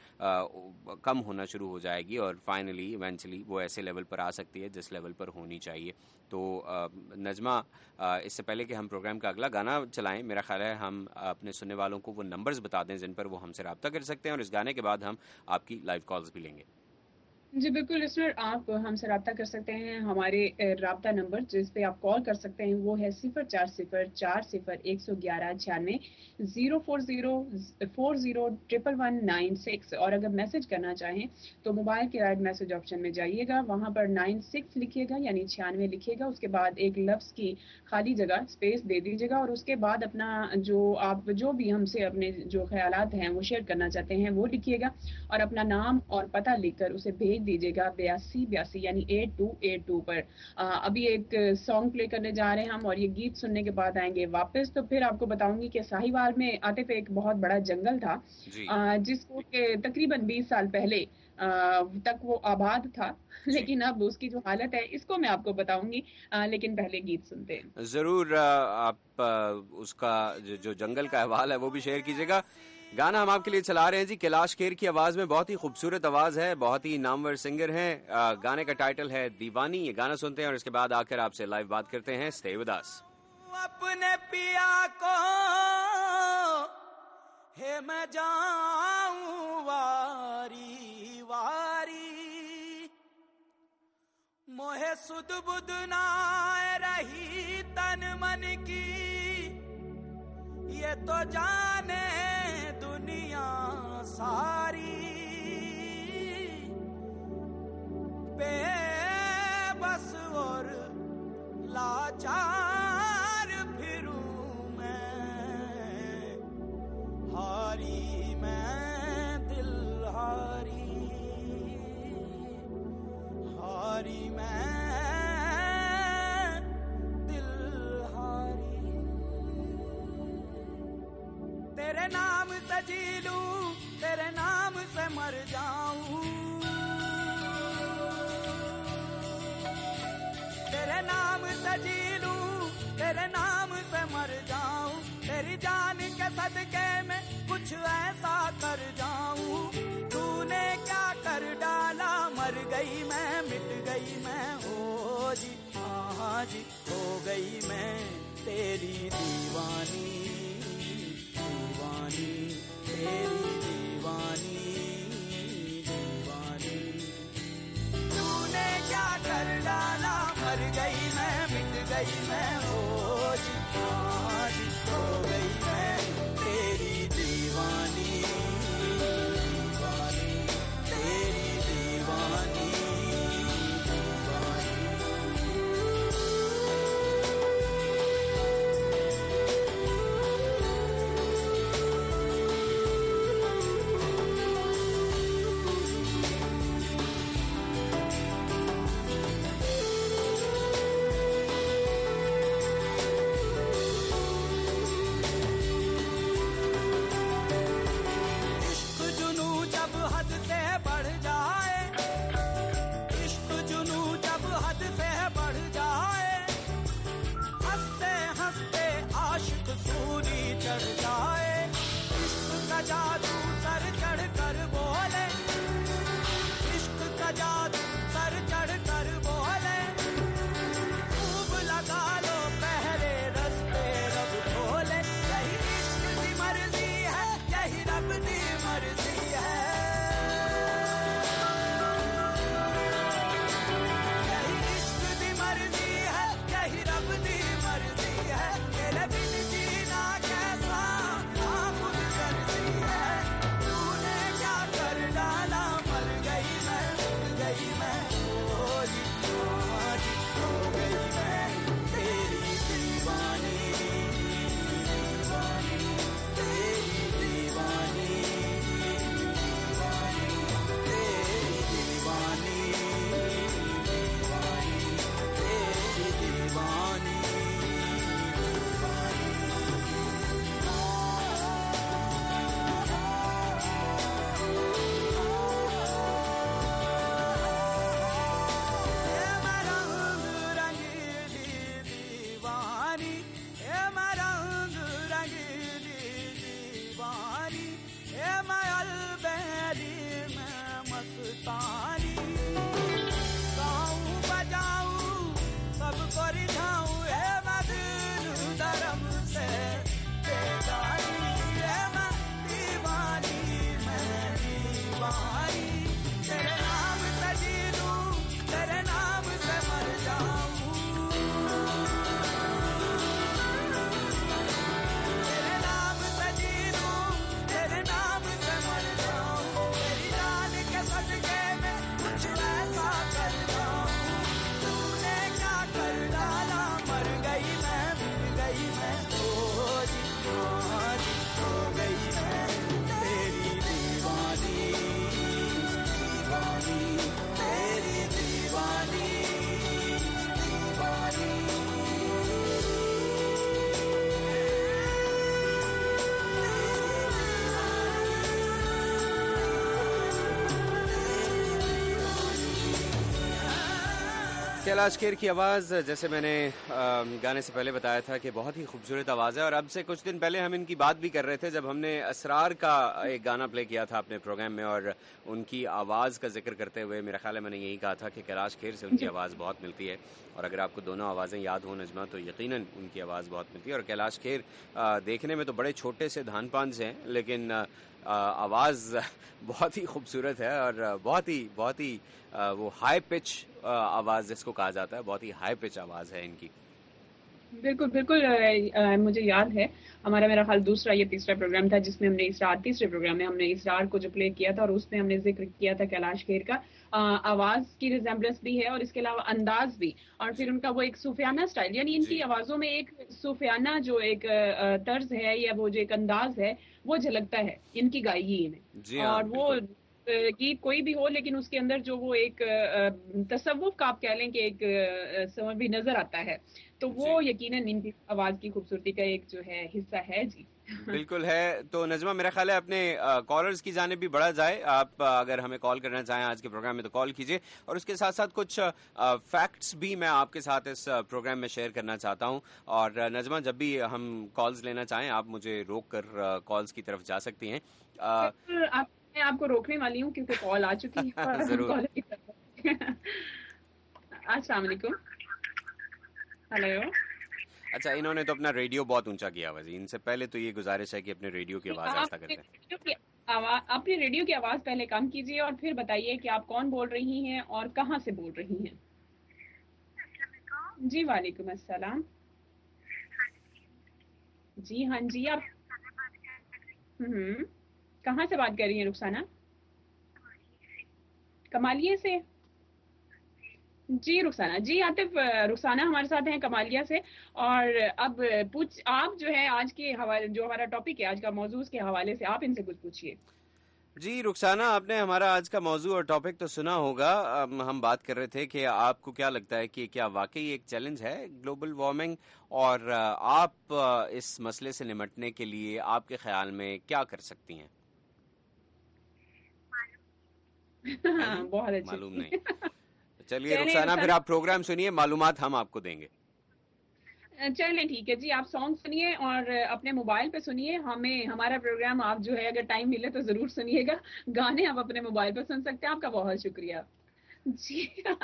कम होना शुरू हो जाएगी, और फाइनली इवेंचुअली वो ऐसे लेवल पर आ सकती है जिस लेवल पर होनी चाहिए। तो नजमा, इससे पहले कि हम प्रोग्राम का अगला गाना चलाएं, मेरा ख्याल है हम अपने सुनने वालों को वो नंबर्स बता दें जिन पर वो हमसे रब्ता कर सकते हैं, और इस गाने के बाद हम आपकी लाइव कॉल्स भी लेंगे। जी बिल्कुल लिसनर, आप हमसे रब्ता कर सकते हैं। हमारे रब्ता नंबर जिस पे आप कॉल कर सकते हैं वो है सिफर चार सिफर चार सिफर एक सौ ग्यारह छियानवे zero four zero four zero triple one nine six. और अगर मैसेज करना चाहें तो मोबाइल के राइट मैसेज ऑप्शन में जाइएगा, वहाँ पर नाइन सिक्स लिखिएगा यानी छियानवे लिखिएगा, उसके बाद एक लफ्ज़ की खाली जगह स्पेस दे दीजिएगा, और उसके बाद अपना जो आप जो भी हमसे अपने जो ख्यालात हैं वो शेयर करना चाहते हैं वो लिखिएगा, और अपना नाम और पता लिखकर उसे भेज दीजिएगा बयासी बयासी यानी एट टू एट टू पर। आ, अभी एक सॉन्ग प्ले करने जा रहे हैं हम, और ये गीत सुनने के बाद आएंगे वापस। तो फिर आपको बताऊंगी कि साहिवाल में आतिफ एक बहुत बड़ा जंगल था आ, जिसको के तकरीबन बीस साल पहले आ, तक वो आबाद था, लेकिन अब उसकी जो हालत है इसको मैं आपको बताऊंगी, आ, लेकिन पहले गीत सुनते हैं। जरूर आप उसका जो, जो जंगल का अहवाल है वो भी शेयर कीजिएगा। गाना हम आपके लिए चला रहे हैं जी, कैलाश खेर की आवाज में, बहुत ही खूबसूरत आवाज है, बहुत ही नामवर सिंगर हैं। गाने का टाइटल है दीवानी। ये गाना सुनते हैं और इसके बाद आकर आपसे लाइव बात करते हैं। Stay with us. अपने पिया को हे मैं जाऊं वारी वारी, मोहे सुध बुध ना रही तन मन की, ये तो जाने दुनिया सारी, बेबस और लाचार फिरूं मैं, ہاری میں دل ہاری تیرے نام سے جی لوں تیرے نام سے مر جاؤں تیرے نام سے جی لوں تیرے نام سے مر جاؤں تیری جان کے صدقے میں کچھ ایسا کر جاؤں تو نے کیا کر ڈالا مر گئی میں مٹ گئی میں ہو جی ہاں جی ہو گئی میں تیری دیوانی دیوانی تیری دیوانی دیوانی تو نے کیا کر ڈالا مر گئی میں مٹ گئی میں ہو جی ہاں جی ہو گئی میں تیری دیوانی دیوانی تیری دیوانی جادو سر چڑھ کر بولے عشق کا جادو سر چڑھ کر بولے خوب لگا لو پہرے رستے رب کھولے یہی عشق کی مرضی ہے یہی رب کی مرضی ہے یہی عشق کی مرضی ہے یہی رب کی مرضی ہے تیرے بن جینا کیسا کیلاش کھیر کی آواز، جیسے میں نے گانے سے پہلے بتایا تھا کہ بہت ہی خوبصورت آواز ہے، اور اب سے کچھ دن پہلے ہم ان کی بات بھی کر رہے تھے جب ہم نے اسرار کا ایک گانا پلے کیا تھا اپنے پروگرام میں، اور ان کی آواز کا ذکر کرتے ہوئے میرا خیال ہے میں نے یہی کہا تھا کہ کیلاش کھیر سے ان کی آواز بہت ملتی ہے، اور اگر آپ کو دونوں آوازیں یاد ہوں نجمہ تو یقیناً ان کی آواز بہت ملتی ہے. اور کیلاش کھیر دیکھنے میں تو بڑے چھوٹے سے دھان پان سے ہیں، لیکن آواز بہت ہی خوبصورت ہے، اور بہت ہی بہت ہی وہ ہائی پچ آواز جس کو کہا جاتا ہے، بہت ہی ہائی پچ آواز ہے ان کی. بالکل بالکل مجھے یاد ہے ہمارا میرا خیال دوسرا یا تیسرا پروگرام تھا جس میں ہم نے اسرار تیسرے پروگرام میں ہم نے اسرار کو جو پلے کیا تھا، اور اس میں ہم نے ذکر کیا تھا کیلاش کھیر کا. آواز کی ریزمبلنس بھی ہے اور اس کے علاوہ انداز بھی، اور پھر ان کا وہ ایک صوفیانہ سٹائل، یعنی ان کی آوازوں میں ایک صوفیانہ جو ایک طرز ہے یا وہ جو ایک انداز ہے وہ جھلکتا ہے ان کی گائیگی میں. اور وہ گیت کوئی بھی ہو لیکن اس کے اندر جو وہ ایک تصوف کا آپ کہہ لیں کہ ایک سمجھ بھی نظر آتا ہے تو وہ یقیناً ان کی آواز کی خوبصورتی کا ایک جو ہے حصہ ہے. جی بالکل ہے. تو نجمہ میرا خیال ہے اپنے کالرز کی جانب بھی بڑھا جائے. آپ اگر ہمیں کال کرنا چاہیں آج کے پروگرام میں تو کال کیجیے, اور اس کے ساتھ ساتھ کچھ فیکٹس بھی میں آپ کے ساتھ اس پروگرام میں شیئر کرنا چاہتا ہوں. اور نجمہ جب بھی ہم کالز لینا چاہیں آپ مجھے روک کر کالز کی طرف جا سکتی ہیں. میں آپ کو روکنے والی ہوں کیونکہ کال آ چکی ہے. ضرور. السلام علیکم. ہلو. اچھا, انہوں نے تو اپنا ریڈیو بہت اونچا کیا ہوا جی. ان سے پہلے تو یہ گزارش ہے کہ اپنے ریڈیو کی آواز آہستہ کرتے ہیں. اپنے ریڈیو کی آواز پہلے کم کیجیے اور پھر بتائیے کہ آپ کون بول رہی ہیں اور کہاں سے بول رہی ہیں. جی وعلیکم السلام. جی ہاں جی, آپ ہوں کہاں سے بات کر رہی ہیں رخسانہ؟ کمالیہ سے. جی رخسانہ, جی عاطف, رخسانہ ہمارے ساتھ ہیں کمالیہ سے. اور اب پوچھ آپ جو ہے آج کے حوالے جو ہمارا ٹاپک ہے آج کا موضوع کے حوالے سے آپ ان سے کچھ پوچھیے. جی رخسانہ, آپ نے ہمارا آج کا موضوع اور ٹاپک تو سنا ہوگا. ہم بات کر رہے تھے کہ آپ کو کیا لگتا ہے کہ کیا واقعی ایک چیلنج ہے گلوبل وارمنگ, اور آپ اس مسئلے سے نمٹنے کے لیے آپ کے خیال میں کیا کر سکتی ہیں؟ بہت اچھی. معلوم نہیں. چلیے رخسانہ, پھر آپ پروگرام سنیے, معلومات ہم آپ کو دیں گے. چلیں ٹھیک ہے جی, آپ سانگ سنیے اور اپنے موبائل پہ سنیے. ہمیں ہمارا پروگرام آپ جو ہے اگر ٹائم ملے تو ضرور سنیے گا. گانے آپ اپنے موبائل پہ سن سکتے ہیں. آپ کا بہت شکریہ. جی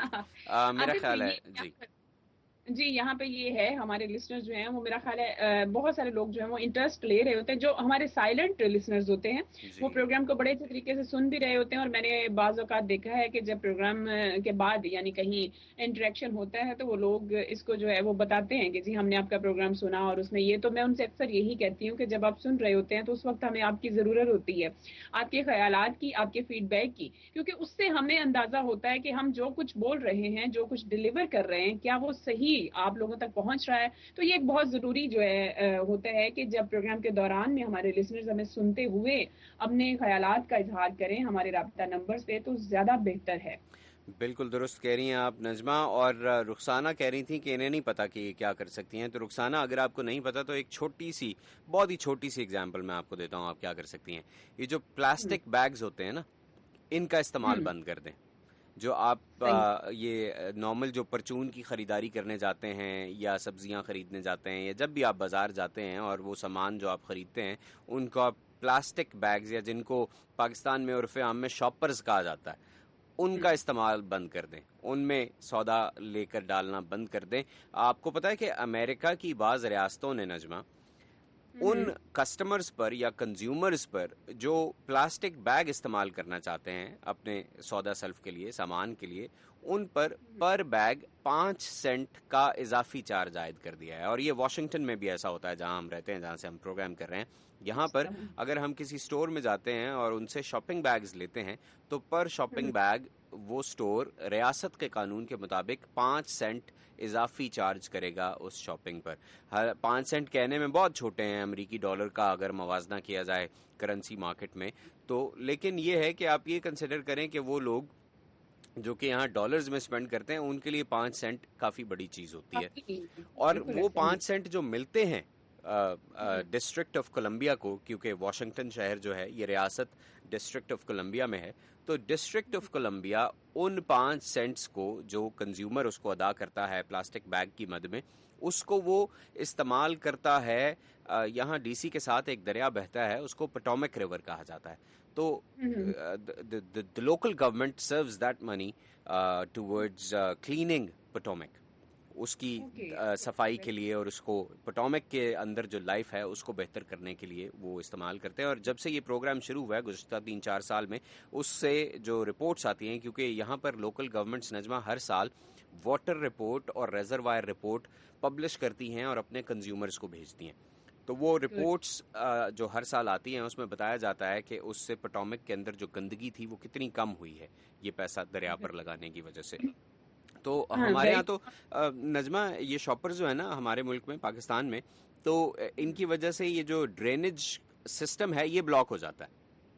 میرا خیال ہے جی جی یہاں پہ یہ ہے ہمارے لسنر جو ہیں وہ میرا خیال ہے بہت سارے لوگ جو ہیں وہ انٹرسٹ لے رہے ہوتے ہیں. جو ہمارے سائلنٹ لسنرز ہوتے ہیں وہ پروگرام کو بڑے اچھے طریقے سے سن بھی رہے ہوتے ہیں. اور میں نے بعض اوقات دیکھا ہے کہ جب پروگرام کے بعد یعنی کہیں انٹریکشن ہوتا ہے تو وہ لوگ اس کو جو ہے وہ بتاتے ہیں کہ جی ہم نے آپ کا پروگرام سنا اور اس میں یہ. تو میں ان سے اکثر یہی کہتی ہوں کہ جب آپ سن رہے ہوتے ہیں تو اس وقت ہمیں آپ کی ضرورت ہوتی ہے, آپ کے خیالات کی, آپ کے فیڈ بیک کی, کیونکہ اس سے ہمیں اندازہ ہوتا ہے کہ ہم جو کچھ بول رہے ہیں, جو کچھ ڈلیور کر رہے ہیں, کیا وہ صحیح آپ لوگوں تک پہنچ رہا ہے. تو یہ ایک بہت ضروری جو ہے ہوتا ہے کہ جب پروگرام کے دوران میں ہمارے لسنرز ہمیں سنتے ہوئے اپنے خیالات کا اظہار کریں ہمارے رابطہ نمبرز پہ تو زیادہ بہتر ہے. بالکل درست کہہ رہی ہیں آپ نجمہ. اور رخسانہ کہہ رہی تھیں کہ انہیں نہیں پتا کہ یہ کیا کر سکتی ہیں. تو رخسانہ اگر آپ کو نہیں پتا تو ایک چھوٹی سی بہت ہی چھوٹی سی اگزامپل میں آپ کو دیتا ہوں آپ کیا کر سکتی ہیں. یہ جو پلاسٹک بیگز ہوتے ہیں نا, ان کا استعمال بند کر دیں. جو آپ آ, یہ نارمل جو پرچون کی خریداری کرنے جاتے ہیں یا سبزیاں خریدنے جاتے ہیں یا جب بھی آپ بازار جاتے ہیں اور وہ سامان جو آپ خریدتے ہیں ان کو آپ پلاسٹک بیگز یا جن کو پاکستان میں عرف عام میں شاپرز کہا جاتا ہے ان کا استعمال بند کر دیں. ان میں سودا لے کر ڈالنا بند کر دیں. آپ کو پتا ہے کہ امریکہ کی بعض ریاستوں نے نجمہ ان کسٹمرز پر یا کنزیومرز پر جو پلاسٹک بیگ استعمال کرنا چاہتے ہیں اپنے سودا سلف کے لیے, سامان کے لیے, ان پر پر بیگ پانچ سینٹ کا اضافی چارج عائد کر دیا ہے. اور یہ واشنگٹن میں بھی ایسا ہوتا ہے جہاں ہم رہتے ہیں, جہاں سے ہم پروگرام کر رہے ہیں. یہاں پر اگر ہم کسی سٹور میں جاتے ہیں اور ان سے شاپنگ بیگز لیتے ہیں تو پر شاپنگ بیگ وہ سٹور ریاست کے قانون کے مطابق پانچ سینٹ اضافی چارج کرے گا اس شاپنگ پر. ہر پانچ سینٹ کہنے میں بہت چھوٹے ہیں امریکی ڈالر کا اگر موازنہ کیا جائے کرنسی مارکیٹ میں تو, لیکن یہ ہے کہ آپ یہ کنسیڈر کریں کہ وہ لوگ جو کہ یہاں ڈالرز میں اسپینڈ کرتے ہیں ان کے لیے پانچ سینٹ کافی بڑی چیز ہوتی ہے. اور وہ پانچ سینٹ جو ملتے ہیں ڈسٹرکٹ آف کولمبیا کو, کیونکہ واشنگٹن شہر جو ہے یہ ریاست ڈسٹرکٹ آف کولمبیا میں ہے, تو ڈسٹرکٹ آف کولمبیا ان پانچ سینٹس کو جو کنزیومر اس کو ادا کرتا ہے پلاسٹک بیگ کی مد میں, اس کو وہ استعمال کرتا ہے. یہاں ڈی سی کے ساتھ ایک دریا بہتا ہے, اس کو پٹومک ریور کہا جاتا ہے. تو the local government serves that money uh, towards uh, cleaning Potomac, اس کی صفائی کے لیے اور اس کو پٹومک کے اندر جو لائف ہے اس کو بہتر کرنے کے لیے وہ استعمال کرتے ہیں. اور جب سے یہ پروگرام شروع ہوا ہے گزشتہ تین چار سال میں, اس سے جو رپورٹس آتی ہیں, کیونکہ یہاں پر لوکل گورنمنٹس نجمہ ہر سال واٹر رپورٹ اور ریزروائر رپورٹ پبلش کرتی ہیں اور اپنے کنزیومرز کو بھیجتی ہیں, تو وہ رپورٹس جو ہر سال آتی ہیں اس میں بتایا جاتا ہے کہ اس سے پٹومک کے اندر جو گندگی تھی وہ کتنی کم ہوئی ہے یہ پیسہ دریا پر لگانے کی وجہ سے. تو ہمارے یہاں تو نجمہ یہ شاپرز جو ہے نا ہمارے ملک میں پاکستان میں, تو ان کی وجہ سے یہ جو ڈرینیج سسٹم ہے یہ بلاک ہو جاتا ہے.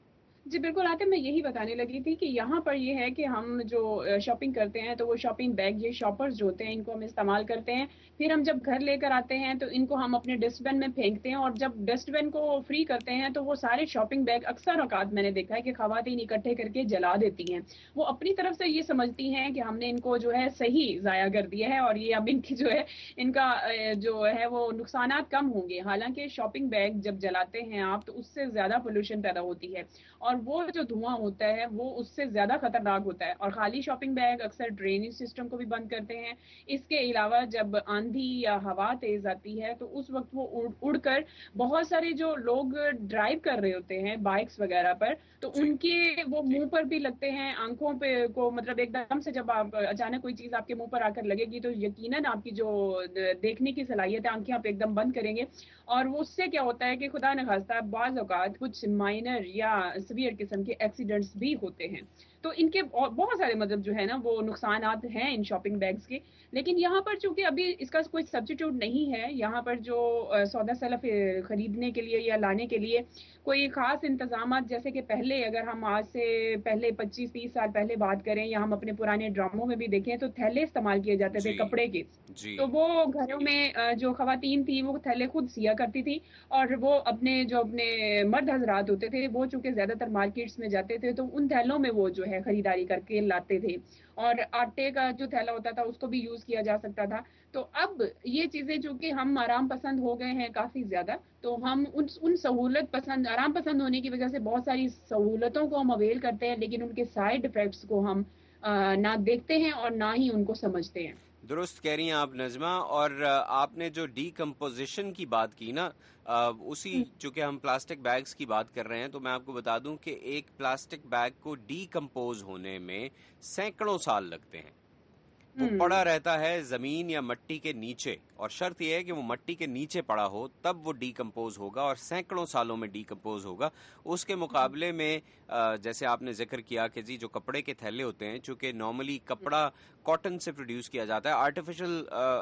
جی بالکل آتے میں یہی بتانے لگی تھی کہ یہاں پر یہ ہے کہ ہم جو شاپنگ کرتے ہیں تو وہ شاپنگ بیگ یہ شاپرز جو ہوتے ہیں ان کو ہم استعمال کرتے ہیں, پھر ہم جب گھر لے کر آتے ہیں تو ان کو ہم اپنے ڈسٹ بن میں پھینکتے ہیں, اور جب ڈسٹ بن کو فری کرتے ہیں تو وہ سارے شاپنگ بیگ اکثر اوقات میں نے دیکھا ہے کہ خواتین اکٹھے کر کے جلا دیتی ہیں. وہ اپنی طرف سے یہ سمجھتی ہیں کہ ہم نے ان کو جو ہے صحیح ضائع کر دیا ہے اور یہ اب ان کی جو ہے ان کا جو ہے وہ نقصانات کم ہوں گے. حالانکہ شاپنگ بیگ جب جلاتے ہیں آپ تو اس سے زیادہ پولوشن پیدا ہوتی ہے, اور وہ جو دھواں ہوتا ہے وہ اس سے زیادہ خطرناک ہوتا ہے. اور خالی شاپنگ بیگ اکثر ڈرینیج سسٹم کو بھی بند کرتے ہیں. اس کے علاوہ جب آندھی یا ہوا تیز آتی ہے تو اس وقت وہ اڑ اڑ کر بہت سارے جو لوگ ڈرائیو کر رہے ہوتے ہیں بائکس وغیرہ پر تو ان کے وہ منہ پر بھی لگتے ہیں, آنکھوں پہ کو مطلب ایک دم سے جب آپ اچانک کوئی چیز آپ کے منہ پر آ کر لگے گی تو یقیناً آپ کی جو دیکھنے کی صلاحیت ہے آنکھیں آپ ایک دم بند کریں گے. اور وہ اس سے کیا ہوتا ہے کہ خدا نخواستہ بعض اوقات کچھ مائنر یا سیویئر قسم کے ایکسیڈنٹس بھی ہوتے ہیں. تو ان کے بہت سارے مطلب جو ہے نا وہ نقصانات ہیں ان شاپنگ بیگز کے. لیکن یہاں پر چونکہ ابھی اس کا کوئی سبسٹیٹیوٹ نہیں ہے, یہاں پر جو سودا سلف خریدنے کے لیے یا لانے کے لیے کوئی خاص انتظامات جیسے کہ پہلے اگر ہم آج سے پہلے پچیس تیس سال پہلے بات کریں یا ہم اپنے پرانے ڈراموں میں بھی دیکھیں تو تھیلے استعمال کیے جاتے تھے کپڑے کے. تو وہ گھروں میں جو خواتین تھی وہ تھیلے خود سیا کرتی تھی, اور وہ اپنے جو اپنے مرد حضرات ہوتے تھے وہ چونکہ زیادہ تر مارکیٹس میں جاتے تھے تو ان تھیلوں میں وہ جو ہے خریداری کر کے لاتے تھے, اور آٹے کا جو تھیلا ہوتا تھا اس کو بھی یوز کیا جا سکتا تھا. تو اب یہ چیزیں چونکہ ہم آرام پسند ہو گئے ہیں کافی زیادہ, تو ہم ان ان سہولت پسند آرام پسند ہونے کی وجہ سے بہت ساری سہولتوں کو ہم اویل کرتے ہیں, لیکن ان کے سائیڈ افیکٹس کو ہم نہ دیکھتے ہیں اور نہ ہی ان کو سمجھتے ہیں. درست کہہ رہی ہیں آپ نظمہ. اور آپ نے جو ڈی کمپوزیشن کی بات کی نا, اسی چونکہ ہم پلاسٹک بیگز کی بات کر رہے ہیں تو میں آپ کو بتا دوں کہ ایک پلاسٹک بیگ کو ڈی کمپوز ہونے میں سینکڑوں سال لگتے ہیں. وہ پڑا رہتا ہے زمین یا مٹی کے نیچے, اور شرط یہ ہے کہ وہ مٹی کے نیچے پڑا ہو تب وہ ڈی کمپوز ہوگا, اور سینکڑوں سالوں میں ڈی کمپوز ہوگا. اس کے مقابلے میں جیسے آپ نے ذکر کیا کہ جی جو کپڑے کے تھیلے ہوتے ہیں, چونکہ نارملی کپڑا کاٹن سے پروڈیوس کیا جاتا ہے, آرٹیفیشل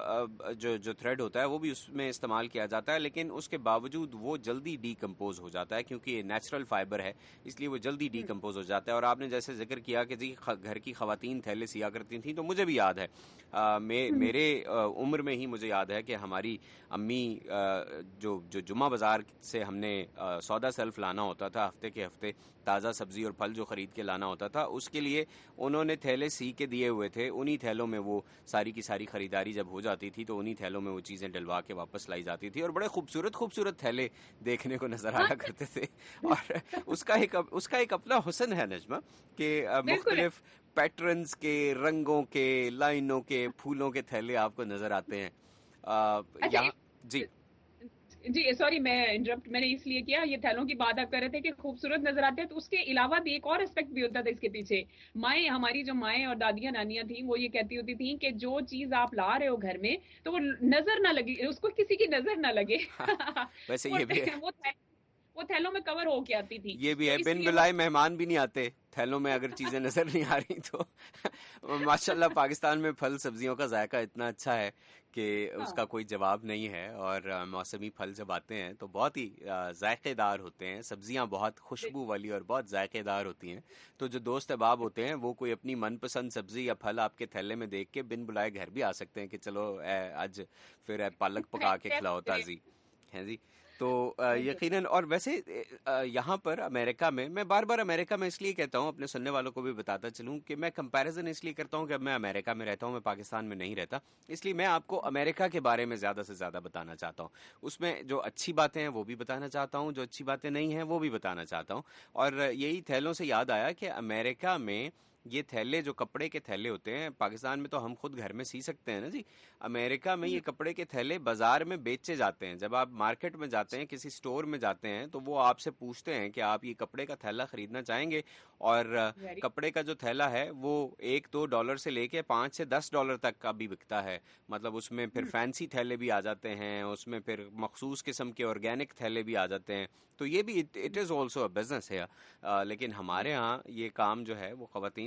جو جو تھریڈ ہوتا ہے وہ بھی اس میں استعمال کیا جاتا ہے, لیکن اس کے باوجود وہ جلدی ڈی کمپوز ہو جاتا ہے کیونکہ یہ نیچرل فائبر ہے, اس لیے وہ جلدی ڈی کمپوز ہو جاتا ہے. اور آپ نے جیسے ذکر کیا کہ جی گھر کی خواتین تھیلے سیا کرتی تھیں, تو مجھے بھی یاد ہے, آ, میں, میرے آ, عمر میں ہی مجھے یاد ہے کہ ہماری امی آ, جو جو جمعہ بازار سے ہم نے آ, سودا سیلف لانا ہوتا تھا, ہفتے کے ہفتے تازہ سبزی اور پھل جو خرید کے لانا ہوتا تھا, اس کے لیے انہوں نے تھیلے سی کے دیے ہوئے تھے. انہی تھیلوں میں وہ ساری کی ساری خریداری جب ہو جاتی تھی تو انہی تھیلوں میں وہ چیزیں ڈلوا کے واپس لائی جاتی تھی, اور بڑے خوبصورت خوبصورت تھیلے دیکھنے کو نظر آیا کرتے تھے. اور اس کا ایک اس کا ایک اپنا حسن ہے نجمہ کہ مختلف پیٹرنز کے, رنگوں کے, لائنوں کے, پھولوں کے تھیلے آپ کو نظر آتے ہیں یہاں. جی جی سوری میں انٹرپٹ میں نے اس لیے کیا, یہ تھیلوں کی بات آپ کر رہے تھے کہ خوبصورت نظر آتے ہیں, تو اس کے علاوہ بھی ایک اور اسپیکٹ بھی ہوتا تھا اس کے پیچھے. مائیں, ہماری جو مائیں اور دادیاں نانیاں تھیں وہ یہ کہتی ہوتی تھیں کہ جو چیز آپ لا رہے ہو گھر میں تو وہ نظر نہ لگے, اس کو کسی کی نظر نہ لگے. ویسے یہ بھی ہے, وہ تھیلوں میں کور ہو کے آتی تھی. یہ بھی ہے, بن بلائے مہمان بھی نہیں آتے تھیلوں میں اگر چیزیں نظر نہیں آ رہی تو. ماشاءاللہ پاکستان میں پھل سبزیوں کا ذائقہ اتنا اچھا ہے کہ اس کا کوئی جواب نہیں ہے, اور موسمی پھل جب آتے ہیں تو بہت ہی ذائقے دار ہوتے ہیں, سبزیاں بہت خوشبو والی اور بہت ذائقے دار ہوتی ہیں. تو جو دوست احباب ہوتے ہیں وہ کوئی اپنی من پسند سبزی یا پھل آپ کے تھیلے میں دیکھ کے بن بلائے گھر بھی آ سکتے ہیں کہ چلو آج پھر پالک پکا کے کھلاؤ تازی ہے جی. تو یقیناً. اور ویسے یہاں پر امریکہ میں, میں بار بار امریکہ میں اس لیے کہتا ہوں, اپنے سننے والوں کو بھی بتاتا چلوں کہ میں کمپیریزن اس لیے کرتا ہوں کہ اب میں امریکہ میں رہتا ہوں, میں پاکستان میں نہیں رہتا, اس لیے میں آپ کو امریکہ کے بارے میں زیادہ سے زیادہ بتانا چاہتا ہوں. اس میں جو اچھی باتیں ہیں وہ بھی بتانا چاہتا ہوں, جو اچھی باتیں نہیں ہیں وہ بھی بتانا چاہتا ہوں. اور یہی تھیلوں سے یاد آیا کہ امریکہ میں یہ تھیلے جو کپڑے کے تھیلے ہوتے ہیں, پاکستان میں تو ہم خود گھر میں سی سکتے ہیں نا جی, امریکہ میں یہ کپڑے کے تھیلے بازار میں بیچے جاتے ہیں. جب آپ مارکیٹ میں جاتے ہیں, کسی سٹور میں جاتے ہیں, تو وہ آپ سے پوچھتے ہیں کہ آپ یہ کپڑے کا تھیلا خریدنا چاہیں گے, اور کپڑے کا جو تھیلا ہے وہ ایک دو ڈالر سے لے کے پانچ سے دس ڈالر تک کا بھی بکتا ہے. مطلب اس میں پھر فینسی تھیلے بھی آ جاتے ہیں, اس میں پھر مخصوص قسم کے آرگینک تھیلے بھی آ جاتے ہیں. تو یہ بھی it is also a business ہے. لیکن ہمارے ہاں یہ کام جو ہے وہ خواتین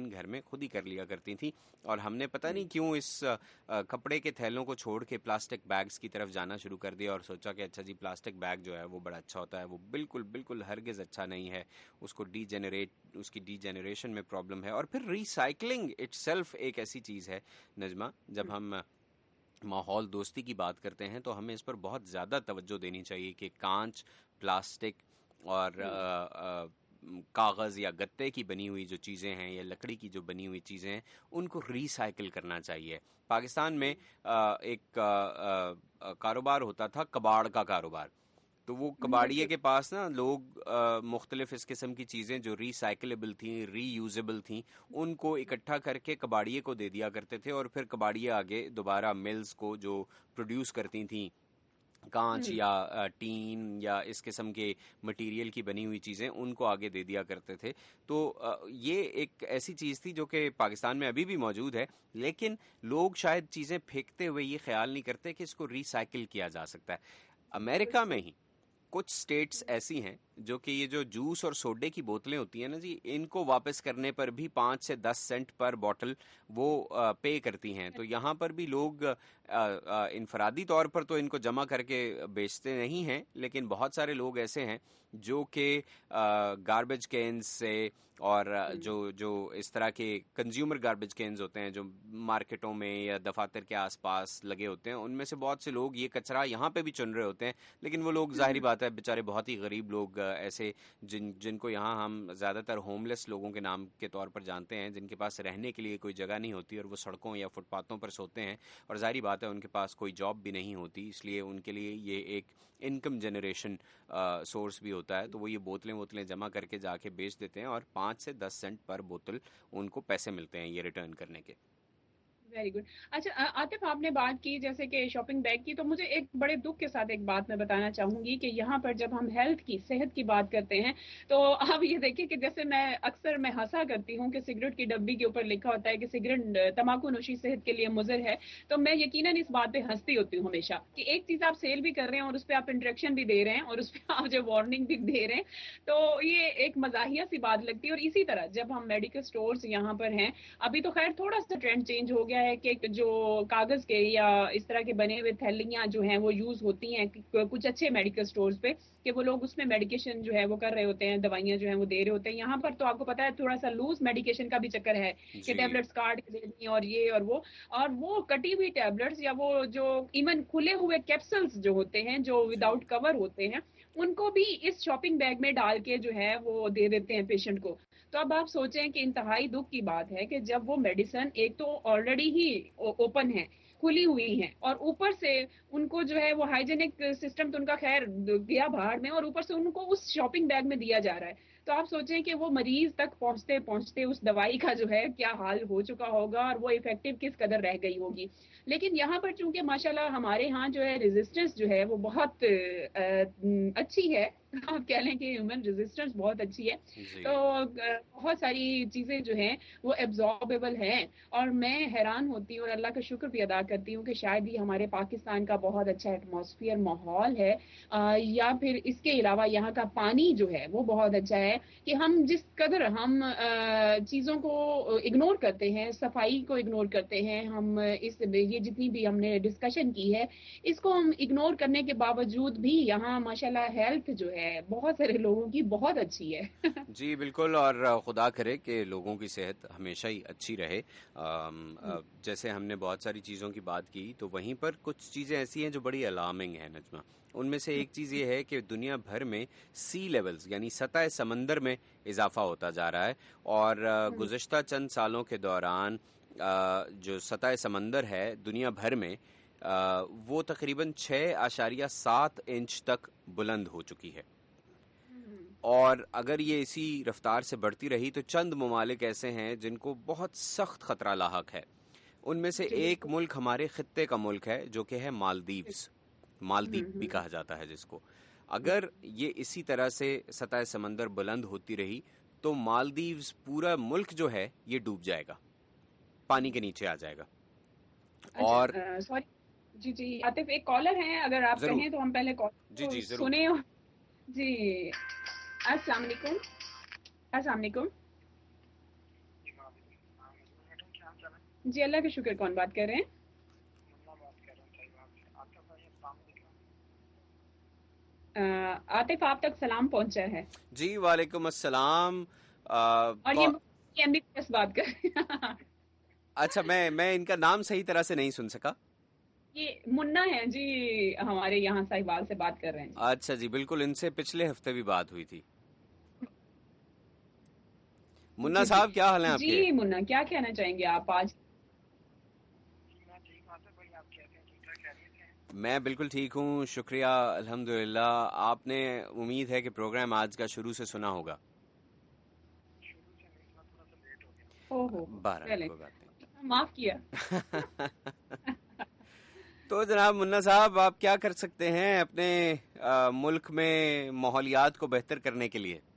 خواتین گھر میں خود ہی کر لیا کرتی تھیں, اور ہم نے پتہ نہیں کیوں اس کپڑے کے تھیلوں کو چھوڑ کے پلاسٹک بیگز کی طرف جانا شروع کر دیا اور سوچا کہ اچھا جی پلاسٹک بیگ جو ہے وہ بڑا اچھا ہوتا ہے. وہ بالکل بالکل ہرگز اچھا نہیں ہے, اس کو ڈی جنریٹ اس کی ڈی جنریشن میں پرابلم ہے. اور پھر ریسائکلنگ اٹ سیلف ایک ایسی چیز ہے نجمہ, جب ہم ماحول دوستی کی بات کرتے ہیں تو ہمیں اس پر بہت زیادہ توجہ دینی چاہیے کہ کانچ, پلاسٹک اور کاغذ یا گتے کی بنی ہوئی جو چیزیں ہیں یا لکڑی کی جو بنی ہوئی چیزیں ہیں ان کو ریسائکل کرنا چاہیے. پاکستان میں ایک کاروبار ہوتا تھا کباڑ کا کاروبار, تو وہ کباڑیے کے پاس نا لوگ مختلف اس قسم کی چیزیں جو ریسائکلیبل تھیں, ری یوزیبل تھیں, ان کو اکٹھا کر کے کباڑیے کو دے دیا کرتے تھے, اور پھر کباڑیے آگے دوبارہ ملز کو جو پروڈیوس کرتی تھیں کانچ یا ٹین یا اس قسم کے مٹیریل کی بنی ہوئی چیزیں, ان کو آگے دے دیا کرتے تھے. تو یہ ایک ایسی چیز تھی جو کہ پاکستان میں ابھی بھی موجود ہے, لیکن لوگ شاید چیزیں پھینکتے ہوئے یہ خیال نہیں کرتے کہ اس کو ریسائکل کیا جا سکتا ہے. امریکہ میں ہی کچھ سٹیٹس ایسی ہیں جو کہ یہ جو جوس اور سوڈے کی بوتلیں ہوتی ہیں نا جی, ان کو واپس کرنے پر بھی پانچ سے دس سینٹ پر بوٹل وہ پے کرتی ہیں. تو یہاں پر بھی لوگ انفرادی طور پر تو ان کو جمع کر کے بیچتے نہیں ہیں, لیکن بہت سارے لوگ ایسے ہیں جو کہ گاربیج کینز سے اور جو جو اس طرح کے کنزیومر گاربیج کینز ہوتے ہیں جو مارکیٹوں میں یا دفاتر کے آس پاس لگے ہوتے ہیں, ان میں سے بہت سے لوگ یہ کچرا یہاں پہ بھی چن رہے ہوتے ہیں. لیکن وہ لوگ ظاہری بات ہے بیچارے بہت ہی غریب لوگ ایسے جن جن کو یہاں ہم زیادہ تر ہوم لیس لوگوں کے نام کے طور پر جانتے ہیں, جن کے پاس رہنے کے لیے کوئی جگہ نہیں ہوتی اور وہ سڑکوں یا فٹ پاتھوں پر سوتے ہیں, اور ظاہری بات ہے ان کے پاس کوئی جاب بھی نہیں ہوتی, اس لیے ان کے لیے یہ ایک انکم جنریشن سورس بھی ہوتا ہے. تو وہ یہ بوتلیں بوتلیں جمع کر کے جا کے بیچ دیتے ہیں, اور پانچ سے دس سینٹ پر بوتل ان کو پیسے ملتے ہیں یہ ریٹرن کرنے کے. Very good. اچھا عاطف, آپ نے بات کی جیسے کہ شاپنگ بیگ کی, تو مجھے ایک بڑے دکھ کے ساتھ ایک بات میں بتانا چاہوں گی کہ یہاں پر جب ہم ہیلتھ کی, صحت کی بات کرتے ہیں, تو آپ یہ دیکھیں کہ جیسے میں اکثر میں ہنسا کرتی ہوں کہ سگریٹ کی ڈبی کے اوپر لکھا ہوتا ہے کہ سگریٹ تمباکو نوشی صحت کے لیے مضر ہے, تو میں یقیناً اس بات پہ ہنستی ہوتی ہوں ہمیشہ کہ ایک چیز آپ سیل بھی کر رہے ہیں اور اس پہ آپ انٹریکشن بھی دے رہے ہیں اور اس پہ آپ جو وارننگ بھی دے رہے ہیں, تو یہ ایک مزاحیہ سی بات لگتی ہے. اور اسی طرح جب ہم میڈیکل سٹورز یہاں پر ہیں, ابھی تو خیر تھوڑا سا ٹرینڈ چینج ہو گیا ہے کہ جو کاغذ کے یا اس طرح کے بنے ہوئے تھیلیاں جو ہیں وہ یوز ہوتی ہیں کچھ اچھے میڈیکل سٹورز پہ, کہ وہ لوگ اس میں میڈیکیشن جو ہے وہ کر رہے ہوتے ہیں, دوائیاں جو ہیں وہ دے رہے ہوتے ہیں. یہاں پر تو آپ کو پتا ہے تھوڑا سا لوز میڈیکیشن کا بھی چکر ہے کہ ٹیبلٹس کاٹ کے دے دیں اور یہ اور وہ, اور وہ کٹی ہوئی ٹیبلٹس یا وہ جو ایون کھلے ہوئے کیپسولز جو ہوتے ہیں جو وداؤٹ کور ہوتے ہیں, ان کو بھی اس شاپنگ بیگ میں ڈال کے جو ہے وہ دے دیتے ہیں پیشنٹ کو. تو اب آپ سوچیں کہ انتہائی دکھ کی بات ہے کہ جب وہ میڈیسن ایک تو آلریڈی ہی اوپن ہے, کھلی ہوئی ہیں, اور اوپر سے ان کو جو ہے وہ ہائیجینک سسٹم تو ان کا خیر گیا باہر میں, اور اوپر سے ان کو اس شاپنگ بیگ میں دیا جا رہا ہے. تو آپ سوچیں کہ وہ مریض تک پہنچتے پہنچتے اس دوائی کا جو ہے کیا حال ہو چکا ہوگا اور وہ افیکٹو کس قدر رہ گئی ہوگی. لیکن یہاں پر چونکہ ماشاءاللہ ہمارے ہاں جو ہے ریزسٹنس جو ہے وہ بہت اچھی ہے, آپ کہہ لیں کہ ہیومن ریزسٹنس بہت اچھی ہے, تو بہت ساری چیزیں جو ہیں وہ ایبزاربیبل ہیں. اور میں حیران ہوتی ہوں اور اللہ کا شکر بھی ادا کرتی ہوں کہ شاید یہ ہمارے پاکستان کا بہت اچھا ایٹماسفیئر ماحول ہے, یا پھر اس کے علاوہ یہاں کا پانی جو ہے وہ بہت اچھا ہے کہ ہم جس قدر ہم چیزوں کو اگنور کرتے ہیں, صفائی کو اگنور کرتے ہیں, ہم اس یہ جتنی بھی ہم نے ڈسکشن کی ہے اس کو ہم اگنور کرنے کے باوجود بھی یہاں ماشاءاللہ ہیلتھ جو ہے بہت سارے لوگوں کی بہت اچھی ہے. جی بالکل, اور خدا کرے کہ لوگوں کی صحت ہمیشہ ہی اچھی رہے. جیسے ہم نے بہت ساری چیزوں کی بات کی, تو وہیں پر کچھ چیزیں ایسی ہیں جو بڑی الارمنگ ہیں نجمہ. ان میں سے ایک چیز یہ ہے کہ دنیا بھر میں سی لیولز یعنی سطح سمندر میں اضافہ ہوتا جا رہا ہے, اور گزشتہ چند سالوں کے دوران جو سطح سمندر ہے دنیا بھر میں وہ تقریباً چھ اشاریہ سات انچ تک بلند ہو چکی ہے. اور اگر یہ اسی رفتار سے بڑھتی رہی تو چند ممالک ایسے ہیں جن کو بہت سخت خطرہ لاحق ہے. ان میں سے ایک ملک ہمارے خطے کا ملک ہے جو کہ ہے مالدیوز, مالدیپ بھی کہا جاتا ہے جس کو. اگر یہ اسی طرح سے سطح سمندر بلند ہوتی رہی تو مالدیوز پورا ملک جو ہے یہ ڈوب جائے گا, پانی کے نیچے آ جائے گا. اور جی جی عاطف ایک کالر ہیں, اگر آپ کہیں تو ہم پہلے جی جی سنیں. جی السلام علیکم. السلام علیکم. جی اللہ کا شکر. کون بات کر رہے ہیں؟ عاطف آپ تک سلام پہنچا ہے. جی وعلیکم السلام. اور یہ ایم بی پی ایس بات کر رہے ہیں. اچھا میں میں ان کا نام صحیح طرح سے نہیں سن سکا. یہ منا ہے جی, ہمارے یہاں صاحبال سے بات کر رہے ہیں. اچھا جی بالکل, ان سے پچھلے ہفتے بھی بات ہوئی تھی. منا صاحب کیا حال ہیں آپ کے؟ جی منا کیا کہنا چاہیں گے آپ آج؟ میں بالکل ٹھیک ہوں, شکریہ الحمدللہ. آپ نے امید ہے کہ پروگرام آج کا شروع سے سنا ہوگا. بہرحال کوئی بات نہیں, معاف کیا. تو جناب منا صاحب آپ کیا کر سکتے ہیں اپنے ملک میں ماحولیات کو بہتر کرنے کے لیے؟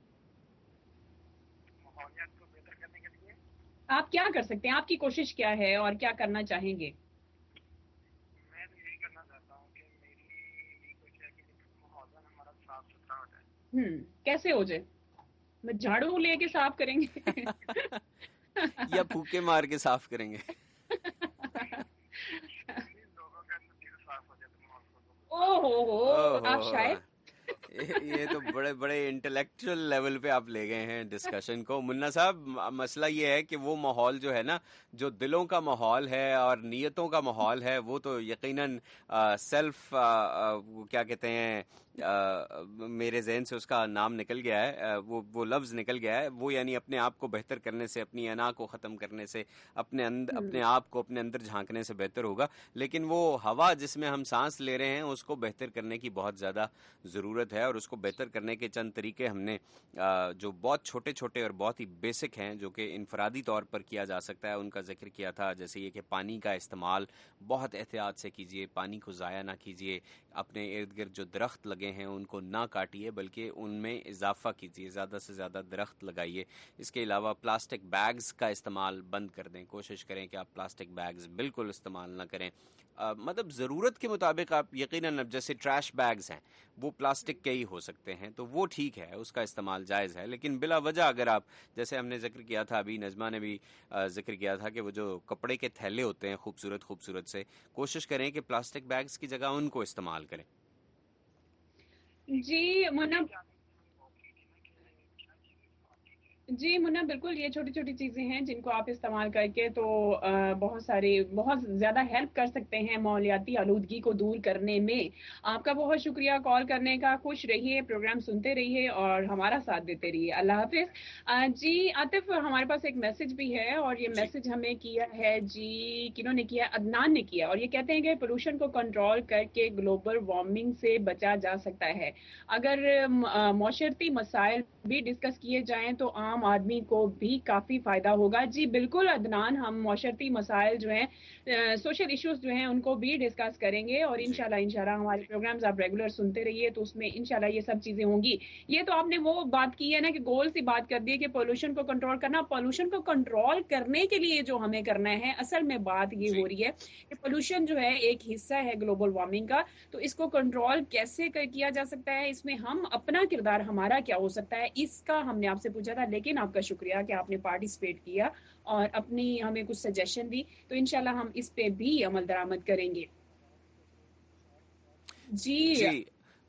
آپ کیا کر سکتے ہیں, آپ کی کوشش کیا ہے اور کیا کرنا چاہیں گے؟ میں تو یہی کرنا چاہتا ہوں کہ میری یہی کوشش ہے کہ ماحول ہمارا صاف ستھرا ہو جائے. ہوں کیسے ہو جائے؟ میں جھاڑو لے کے صاف کریں گے یا پھوکے مار کے صاف کریں گے؟ او ہو ہو آپ شاید یہ تو بڑے بڑے انٹلیکچوئل لیول پہ آپ لے گئے ہیں ڈسکشن کو. منا صاحب مسئلہ یہ ہے کہ وہ ماحول جو ہے نا, جو دلوں کا ماحول ہے اور نیتوں کا ماحول ہے, وہ تو یقیناً سیلف کیا کہتے ہیں, میرے ذہن سے اس کا نام نکل گیا ہے, وہ وہ لفظ نکل گیا ہے, وہ یعنی اپنے آپ کو بہتر کرنے سے, اپنی انا کو ختم کرنے سے, اپنے اندر اپنے آپ کو اپنے اندر جھانکنے سے بہتر ہوگا. لیکن وہ ہوا جس میں ہم سانس لے رہے ہیں اس کو بہتر کرنے کی بہت زیادہ ضرورت ہے, اور اس کو بہتر کرنے کے چند طریقے ہم نے جو بہت چھوٹے چھوٹے اور بہت ہی بیسک ہیں, جو کہ انفرادی طور پر کیا جا سکتا ہے, ان کا ذکر کیا تھا. جیسے یہ کہ پانی کا استعمال بہت احتیاط سے کیجیے, پانی کو ضائع نہ کیجیے, اپنے ارد گرد جو درخت لگے ہیں ان کو نہ کاٹیے بلکہ ان میں اضافہ کیجیے, زیادہ سے زیادہ درخت لگائیے. اس کے علاوہ پلاسٹک بیگز کا استعمال بند کر دیں, کوشش کریں کہ آپ پلاسٹک بیگز بالکل استعمال نہ کریں. آ, مطلب ضرورت کے مطابق آپ یقیناً, اب جیسے ٹریش بیگز ہیں وہ پلاسٹک کے ہی ہو سکتے ہیں تو وہ ٹھیک ہے, اس کا استعمال جائز ہے. لیکن بلا وجہ اگر آپ, جیسے ہم نے ذکر کیا تھا, ابھی نظمہ نے بھی ذکر کیا تھا کہ وہ جو کپڑے کے تھیلے ہوتے ہیں خوبصورت خوبصورت سے, کوشش کریں کہ پلاسٹک بیگز کی جگہ ان کو استعمال کریں. جی منا جی منا بالکل, یہ چھوٹی چھوٹی چیزیں ہیں جن کو آپ استعمال کر کے تو بہت ساری بہت زیادہ ہیلپ کر سکتے ہیں ماحولیاتی آلودگی کو دور کرنے میں. آپ کا بہت شکریہ کال کرنے کا. خوش رہیے, پروگرام سنتے رہیے اور ہمارا ساتھ دیتے رہیے. اللہ حافظ. جی عاطف, ہمارے پاس ایک میسج بھی ہے اور یہ میسج ہمیں کیا ہے جی, کنہوں نے کیا, عدنان نے کیا, اور یہ کہتے ہیں کہ پولوشن کو کنٹرول کر کے گلوبل وارمنگ سے بچا جا سکتا ہے. اگر معاشرتی مسائل بھی ڈسکس کیے جائیں تو عام آدمی کو بھی کافی فائدہ ہوگا. جی بالکل عدنان, ہم معاشرتی مسائل جو ہیں, سوشل ایشوز جو ہیں, ان کو بھی ڈسکس کریں گے, اور انشاءاللہ انشاءاللہ ہمارے پروگرامز آپ ریگولر سنتے رہیے تو اس میں انشاءاللہ یہ سب چیزیں ہوں گی. یہ تو آپ نے وہ بات کی ہے نا کہ گول سی بات کر دی کہ پولوشن کو کنٹرول کرنا. پولوشن کو کنٹرول کرنے کے لیے جو ہمیں کرنا ہے, اصل میں بات یہ ہو رہی ہے کہ پولوشن جو ہے ایک حصہ ہے گلوبل وارمنگ کا, تو اس کو کنٹرول کیسے کیا جا سکتا ہے, اس میں ہم اپنا کردار ہمارا کیا ہو سکتا ہے, اس کا ہم نے آپ سے پوچھا تھا. لیکن آپ کا شکریہ کہ آپ نے پارٹیسپیٹ کیا اور اپنی ہمیں کچھ سجیشن دی, تو انشاءاللہ ہم اس پہ بھی عمل درآمد کریں گے. جی جی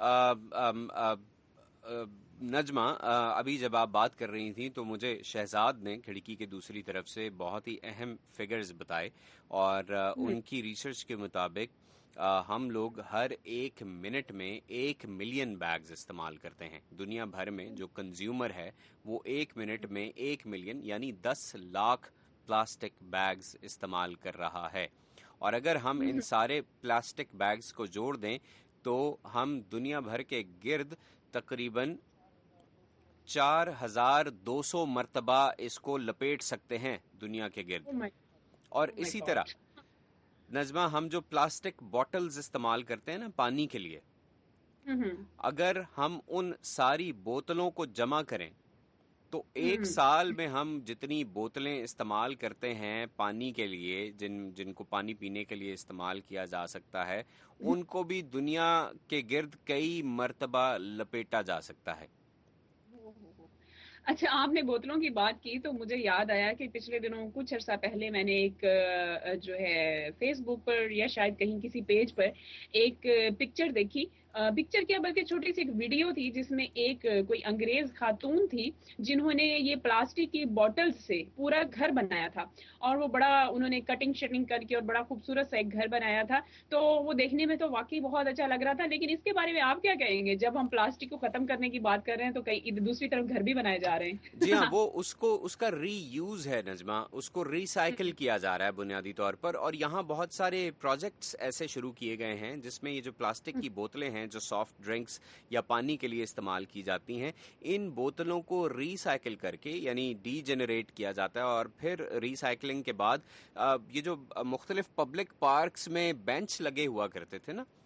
نجمہ, ابھی جب آپ بات کر رہی تھیں تو مجھے شہزاد نے کھڑکی کے دوسری طرف سے بہت ہی اہم فگرز بتائے, اور ان کی ریسرچ کے مطابق ہم لوگ ہر ایک منٹ میں ایک ملین بیگز استعمال کرتے ہیں. دنیا بھر میں جو کنزیومر ہے وہ ایک منٹ میں ایک ملین یعنی دس لاکھ پلاسٹک بیگز استعمال کر رہا ہے. اور اگر ہم ان سارے پلاسٹک بیگز کو جوڑ دیں تو ہم دنیا بھر کے گرد تقریباً چار ہزار دو سو مرتبہ اس کو لپیٹ سکتے ہیں دنیا کے گرد. اور اسی طرح نظمہ, ہم جو پلاسٹک بوٹلز استعمال کرتے ہیں نا پانی کے لیے, اگر ہم ان ساری بوتلوں کو جمع کریں تو ایک سال میں ہم جتنی بوتلیں استعمال کرتے ہیں پانی کے لیے, جن جن کو پانی پینے کے لیے استعمال کیا جا سکتا ہے, ان کو بھی دنیا کے گرد کئی مرتبہ لپیٹا جا سکتا ہے. اچھا آپ نے بوتلوں کی بات کی تو مجھے یاد آیا کہ پچھلے دنوں کچھ عرصہ پہلے میں نے ایک جو ہے فیس بک پر یا شاید کہیں کسی پیج پر ایک پکچر دیکھی. پکچر کیا بلکہ چھوٹی سی ایک ویڈیو تھی جس میں ایک کوئی انگریز خاتون تھی جنہوں نے یہ پلاسٹک کی بوٹل سے پورا گھر بنایا تھا, اور وہ بڑا انہوں نے کٹنگ شٹنگ کر کے اور بڑا خوبصورت سا ایک گھر بنایا تھا. تو وہ دیکھنے میں تو واقعی بہت اچھا لگ رہا تھا, لیکن اس کے بارے میں آپ کیا کہیں گے؟ جب ہم پلاسٹک کو ختم کرنے کی بات کر رہے ہیں تو کئی دوسری طرف گھر بھی بنائے جا رہے ہیں. جی ہاں, وہ اس کو اس کا ری یوز ہے نجمہ, اس کو ری سائیکل کیا جا رہا ہے بنیادی طور پر, اور یہاں بہت سارے پروجیکٹس ایسے شروع کیے گئے ہیں جس میں یہ جو پلاسٹک کی بوتلیں ہیں جو سافٹ ڈرنکس یا پانی کے لیے استعمال کی جاتی ہیں, ان بوتلوں کو ری سائیکل کر کے یعنی ڈی جنریٹ کیا جاتا ہے, اور پھر ری سائیکلنگ کے بعد یہ جو مختلف پبلک پارکس میں بینچ لگے ہوا کرتے تھے نا,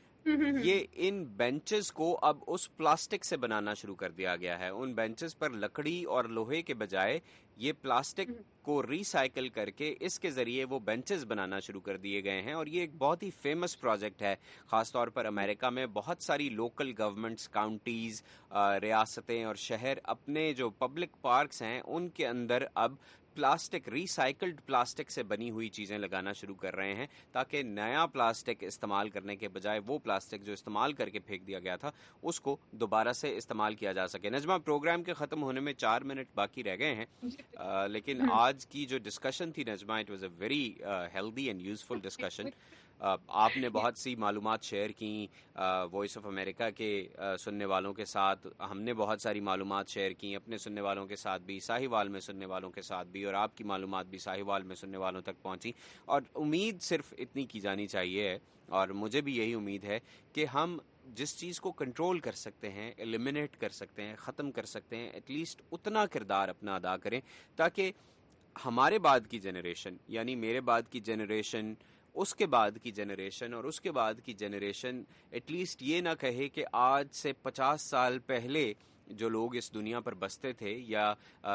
یہ ان بینچز کو اب اس پلاسٹک سے بنانا شروع کر دیا گیا ہے. ان بینچز پر لکڑی اور لوہے کے بجائے یہ پلاسٹک کو ری سائیکل کر کے اس کے ذریعے وہ بینچز بنانا شروع کر دیے گئے ہیں, اور یہ ایک بہت ہی فیمس پروجیکٹ ہے. خاص طور پر امریکہ میں بہت ساری لوکل گورنمنٹس, کاؤنٹیز, ریاستیں اور شہر اپنے جو پبلک پارکس ہیں ان کے اندر اب پلاسٹک, ری سائیکلڈ پلاسٹک سے بنی ہوئی چیزیں لگانا شروع کر رہے ہیں, تاکہ نیا پلاسٹک استعمال کرنے کے بجائے وہ پلاسٹک جو استعمال کر کے پھینک دیا گیا تھا اس کو دوبارہ سے استعمال کیا جا سکے. نجمہ, پروگرام کے ختم ہونے میں چار منٹ باقی رہ گئے ہیں, آ, لیکن آج کی جو ڈسکشن تھی Najma, it was a very healthy and useful discussion. آپ نے بہت سی معلومات شیئر کی وائس آف امریکہ کے سننے والوں کے ساتھ, ہم نے بہت ساری معلومات شیئر کی اپنے سننے والوں کے ساتھ بھی, ساہیوال میں سننے والوں کے ساتھ بھی, اور آپ کی معلومات بھی ساہیوال میں سننے والوں تک پہنچی. اور امید صرف اتنی کی جانی چاہیے, اور مجھے بھی یہی امید ہے کہ ہم جس چیز کو کنٹرول کر سکتے ہیں, ایلیمنیٹ کر سکتے ہیں, ختم کر سکتے ہیں, ایٹ لیسٹ اتنا کردار اپنا ادا کریں, تاکہ ہمارے بعد کی جنریشن یعنی میرے بعد کی جنریشن, اس کے بعد کی جنریشن اور اس کے بعد کی جنریشن ایٹ لیسٹ یہ نہ کہے کہ آج سے پچاس سال پہلے جو لوگ اس دنیا پر بستے تھے, یا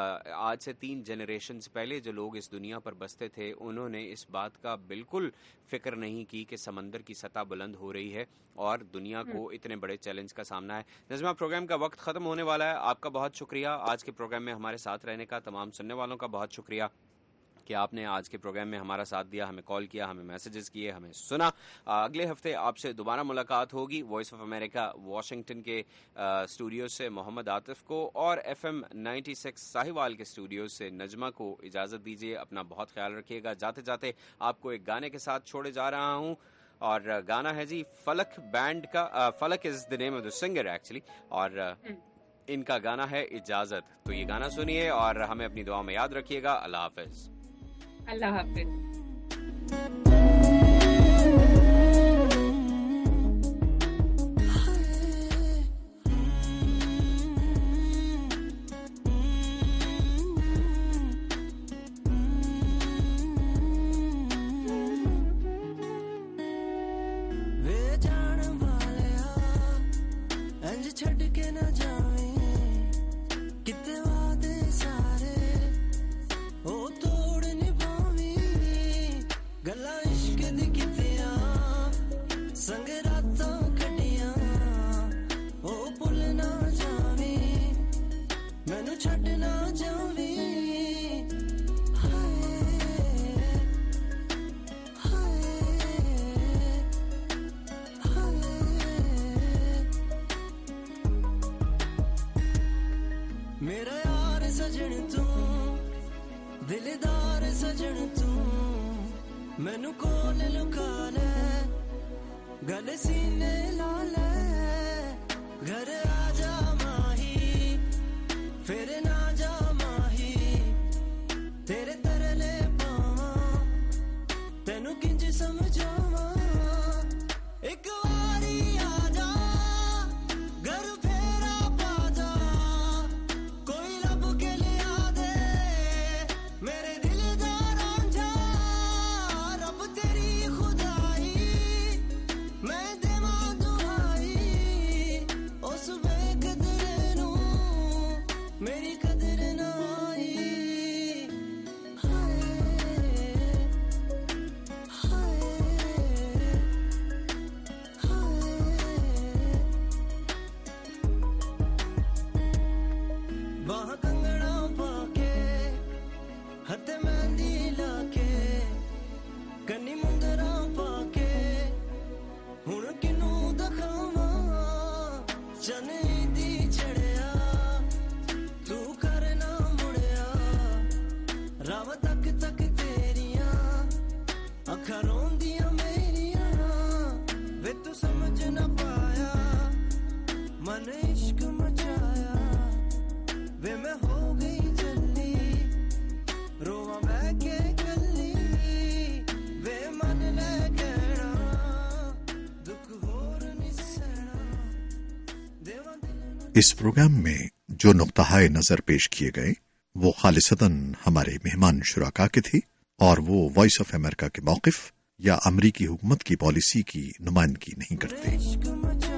آج سے تین جنریشنز پہلے جو لوگ اس دنیا پر بستے تھے, انہوں نے اس بات کا بالکل فکر نہیں کی کہ سمندر کی سطح بلند ہو رہی ہے اور دنیا کو اتنے بڑے چیلنج کا سامنا ہے. نظمہ, پروگرام کا وقت ختم ہونے والا ہے. آپ کا بہت شکریہ آج کے پروگرام میں ہمارے ساتھ رہنے کا. تمام سننے والوں کا بہت شکریہ کہ آپ نے آج کے پروگرام میں ہمارا ساتھ دیا, ہمیں کال کیا, ہمیں میسیجز کیے, ہمیں سنا. اگلے ہفتے آپ سے دوبارہ ملاقات ہوگی. وائس آف امریکہ واشنگٹن کے اسٹوڈیو سے محمد عاطف کو, اور F M ninety six Sahiwal کے اسٹوڈیو سے نجمہ کو اجازت دیجیے. اپنا بہت خیال رکھیے گا. جاتے جاتے آپ کو ایک گانے کے ساتھ چھوڑے جا رہا ہوں, اور گانا ہے جی فلک بینڈ کا. Falak is the name of the singer actually, اور ان کا گانا ہے اجازت. تو یہ گانا سنیے اور ہمیں اپنی دعا میں یاد رکھیے گا. اللہ حافظ. اللہ حافظ. ਵੇ ਜਾਣ ਵਾਲਿਆ ਇੰਜ ਛੱਡ ਕੇ ਨਾ ਜਾਵੇਂ, ਕਿਤੇ ਵਾਦੇ ਸਾਰੇ ਉਹ ਤੋੜ ਨਿਭਾਵੀਂ, ਗੱਲਾਂ ਇਸ਼ਕ ਦੀ ਕੀਤੀਆਂ ਸੰਗ ਰਾਤਾਂ ਕੱਢੀਆਂ, ਉਹ ਭੁੱਲ ਨਾ ਜਾਵੀਂ, ਮੈਨੂੰ ਛੱਡ ਨਾ ਜਾਵੀਂ. ਮੇਰਾ ਯਾਰ ਸਜਣ ਤੂੰ, ਦਿਲਦਾਰ ਸਜਣ ਤੂੰ, ਮੈਨੂੰ ਕੋਲ ਲੁਕਾ ਲੈ, ਗਲ ਸੀਨੇ ਲਾ ਲੈ, ਘਰ ਆ ਜਾ ਮਾਹੀ, ਫਿਰ ਨਾ ਜਾ ਮਾਹੀ, ਤੇਰੇ ਤਰਲੇ ਪਾਵਾਂ, ਤੈਨੂੰ ਕਿੰਜ ਸਮਝਾਵਾਂ, ਇੱਕ ਵਾਰੀ ਆ ਜਾ ਘਰ ਫੇਰਾ ਪਾ ਜਾ, ਕੋਈ ਲੱਭ ਕੇ ਲਿਆ ਦੇ ਮੇਰੇ ਦਿਲ ਦਾ ਰਾਂਝਾ, ਰੱਬ ਤੇਰੀ ਖੁਦਾਈ ਮੈਂ ਦੇਵਾਂ ਦੁਹਾਈ, ਉਸ ਵੇਖ ਤੇਰੇ ਨੂੰ ਮੇਰੀ اس پروگرام میں جو نقطہ نظر پیش کیے گئے وہ خالصتاً ہمارے مہمان شرکا کے تھے اور وہ وائس آف امریکہ کے موقف یا امریکی حکومت کی پالیسی کی نمائندگی نہیں کرتے۔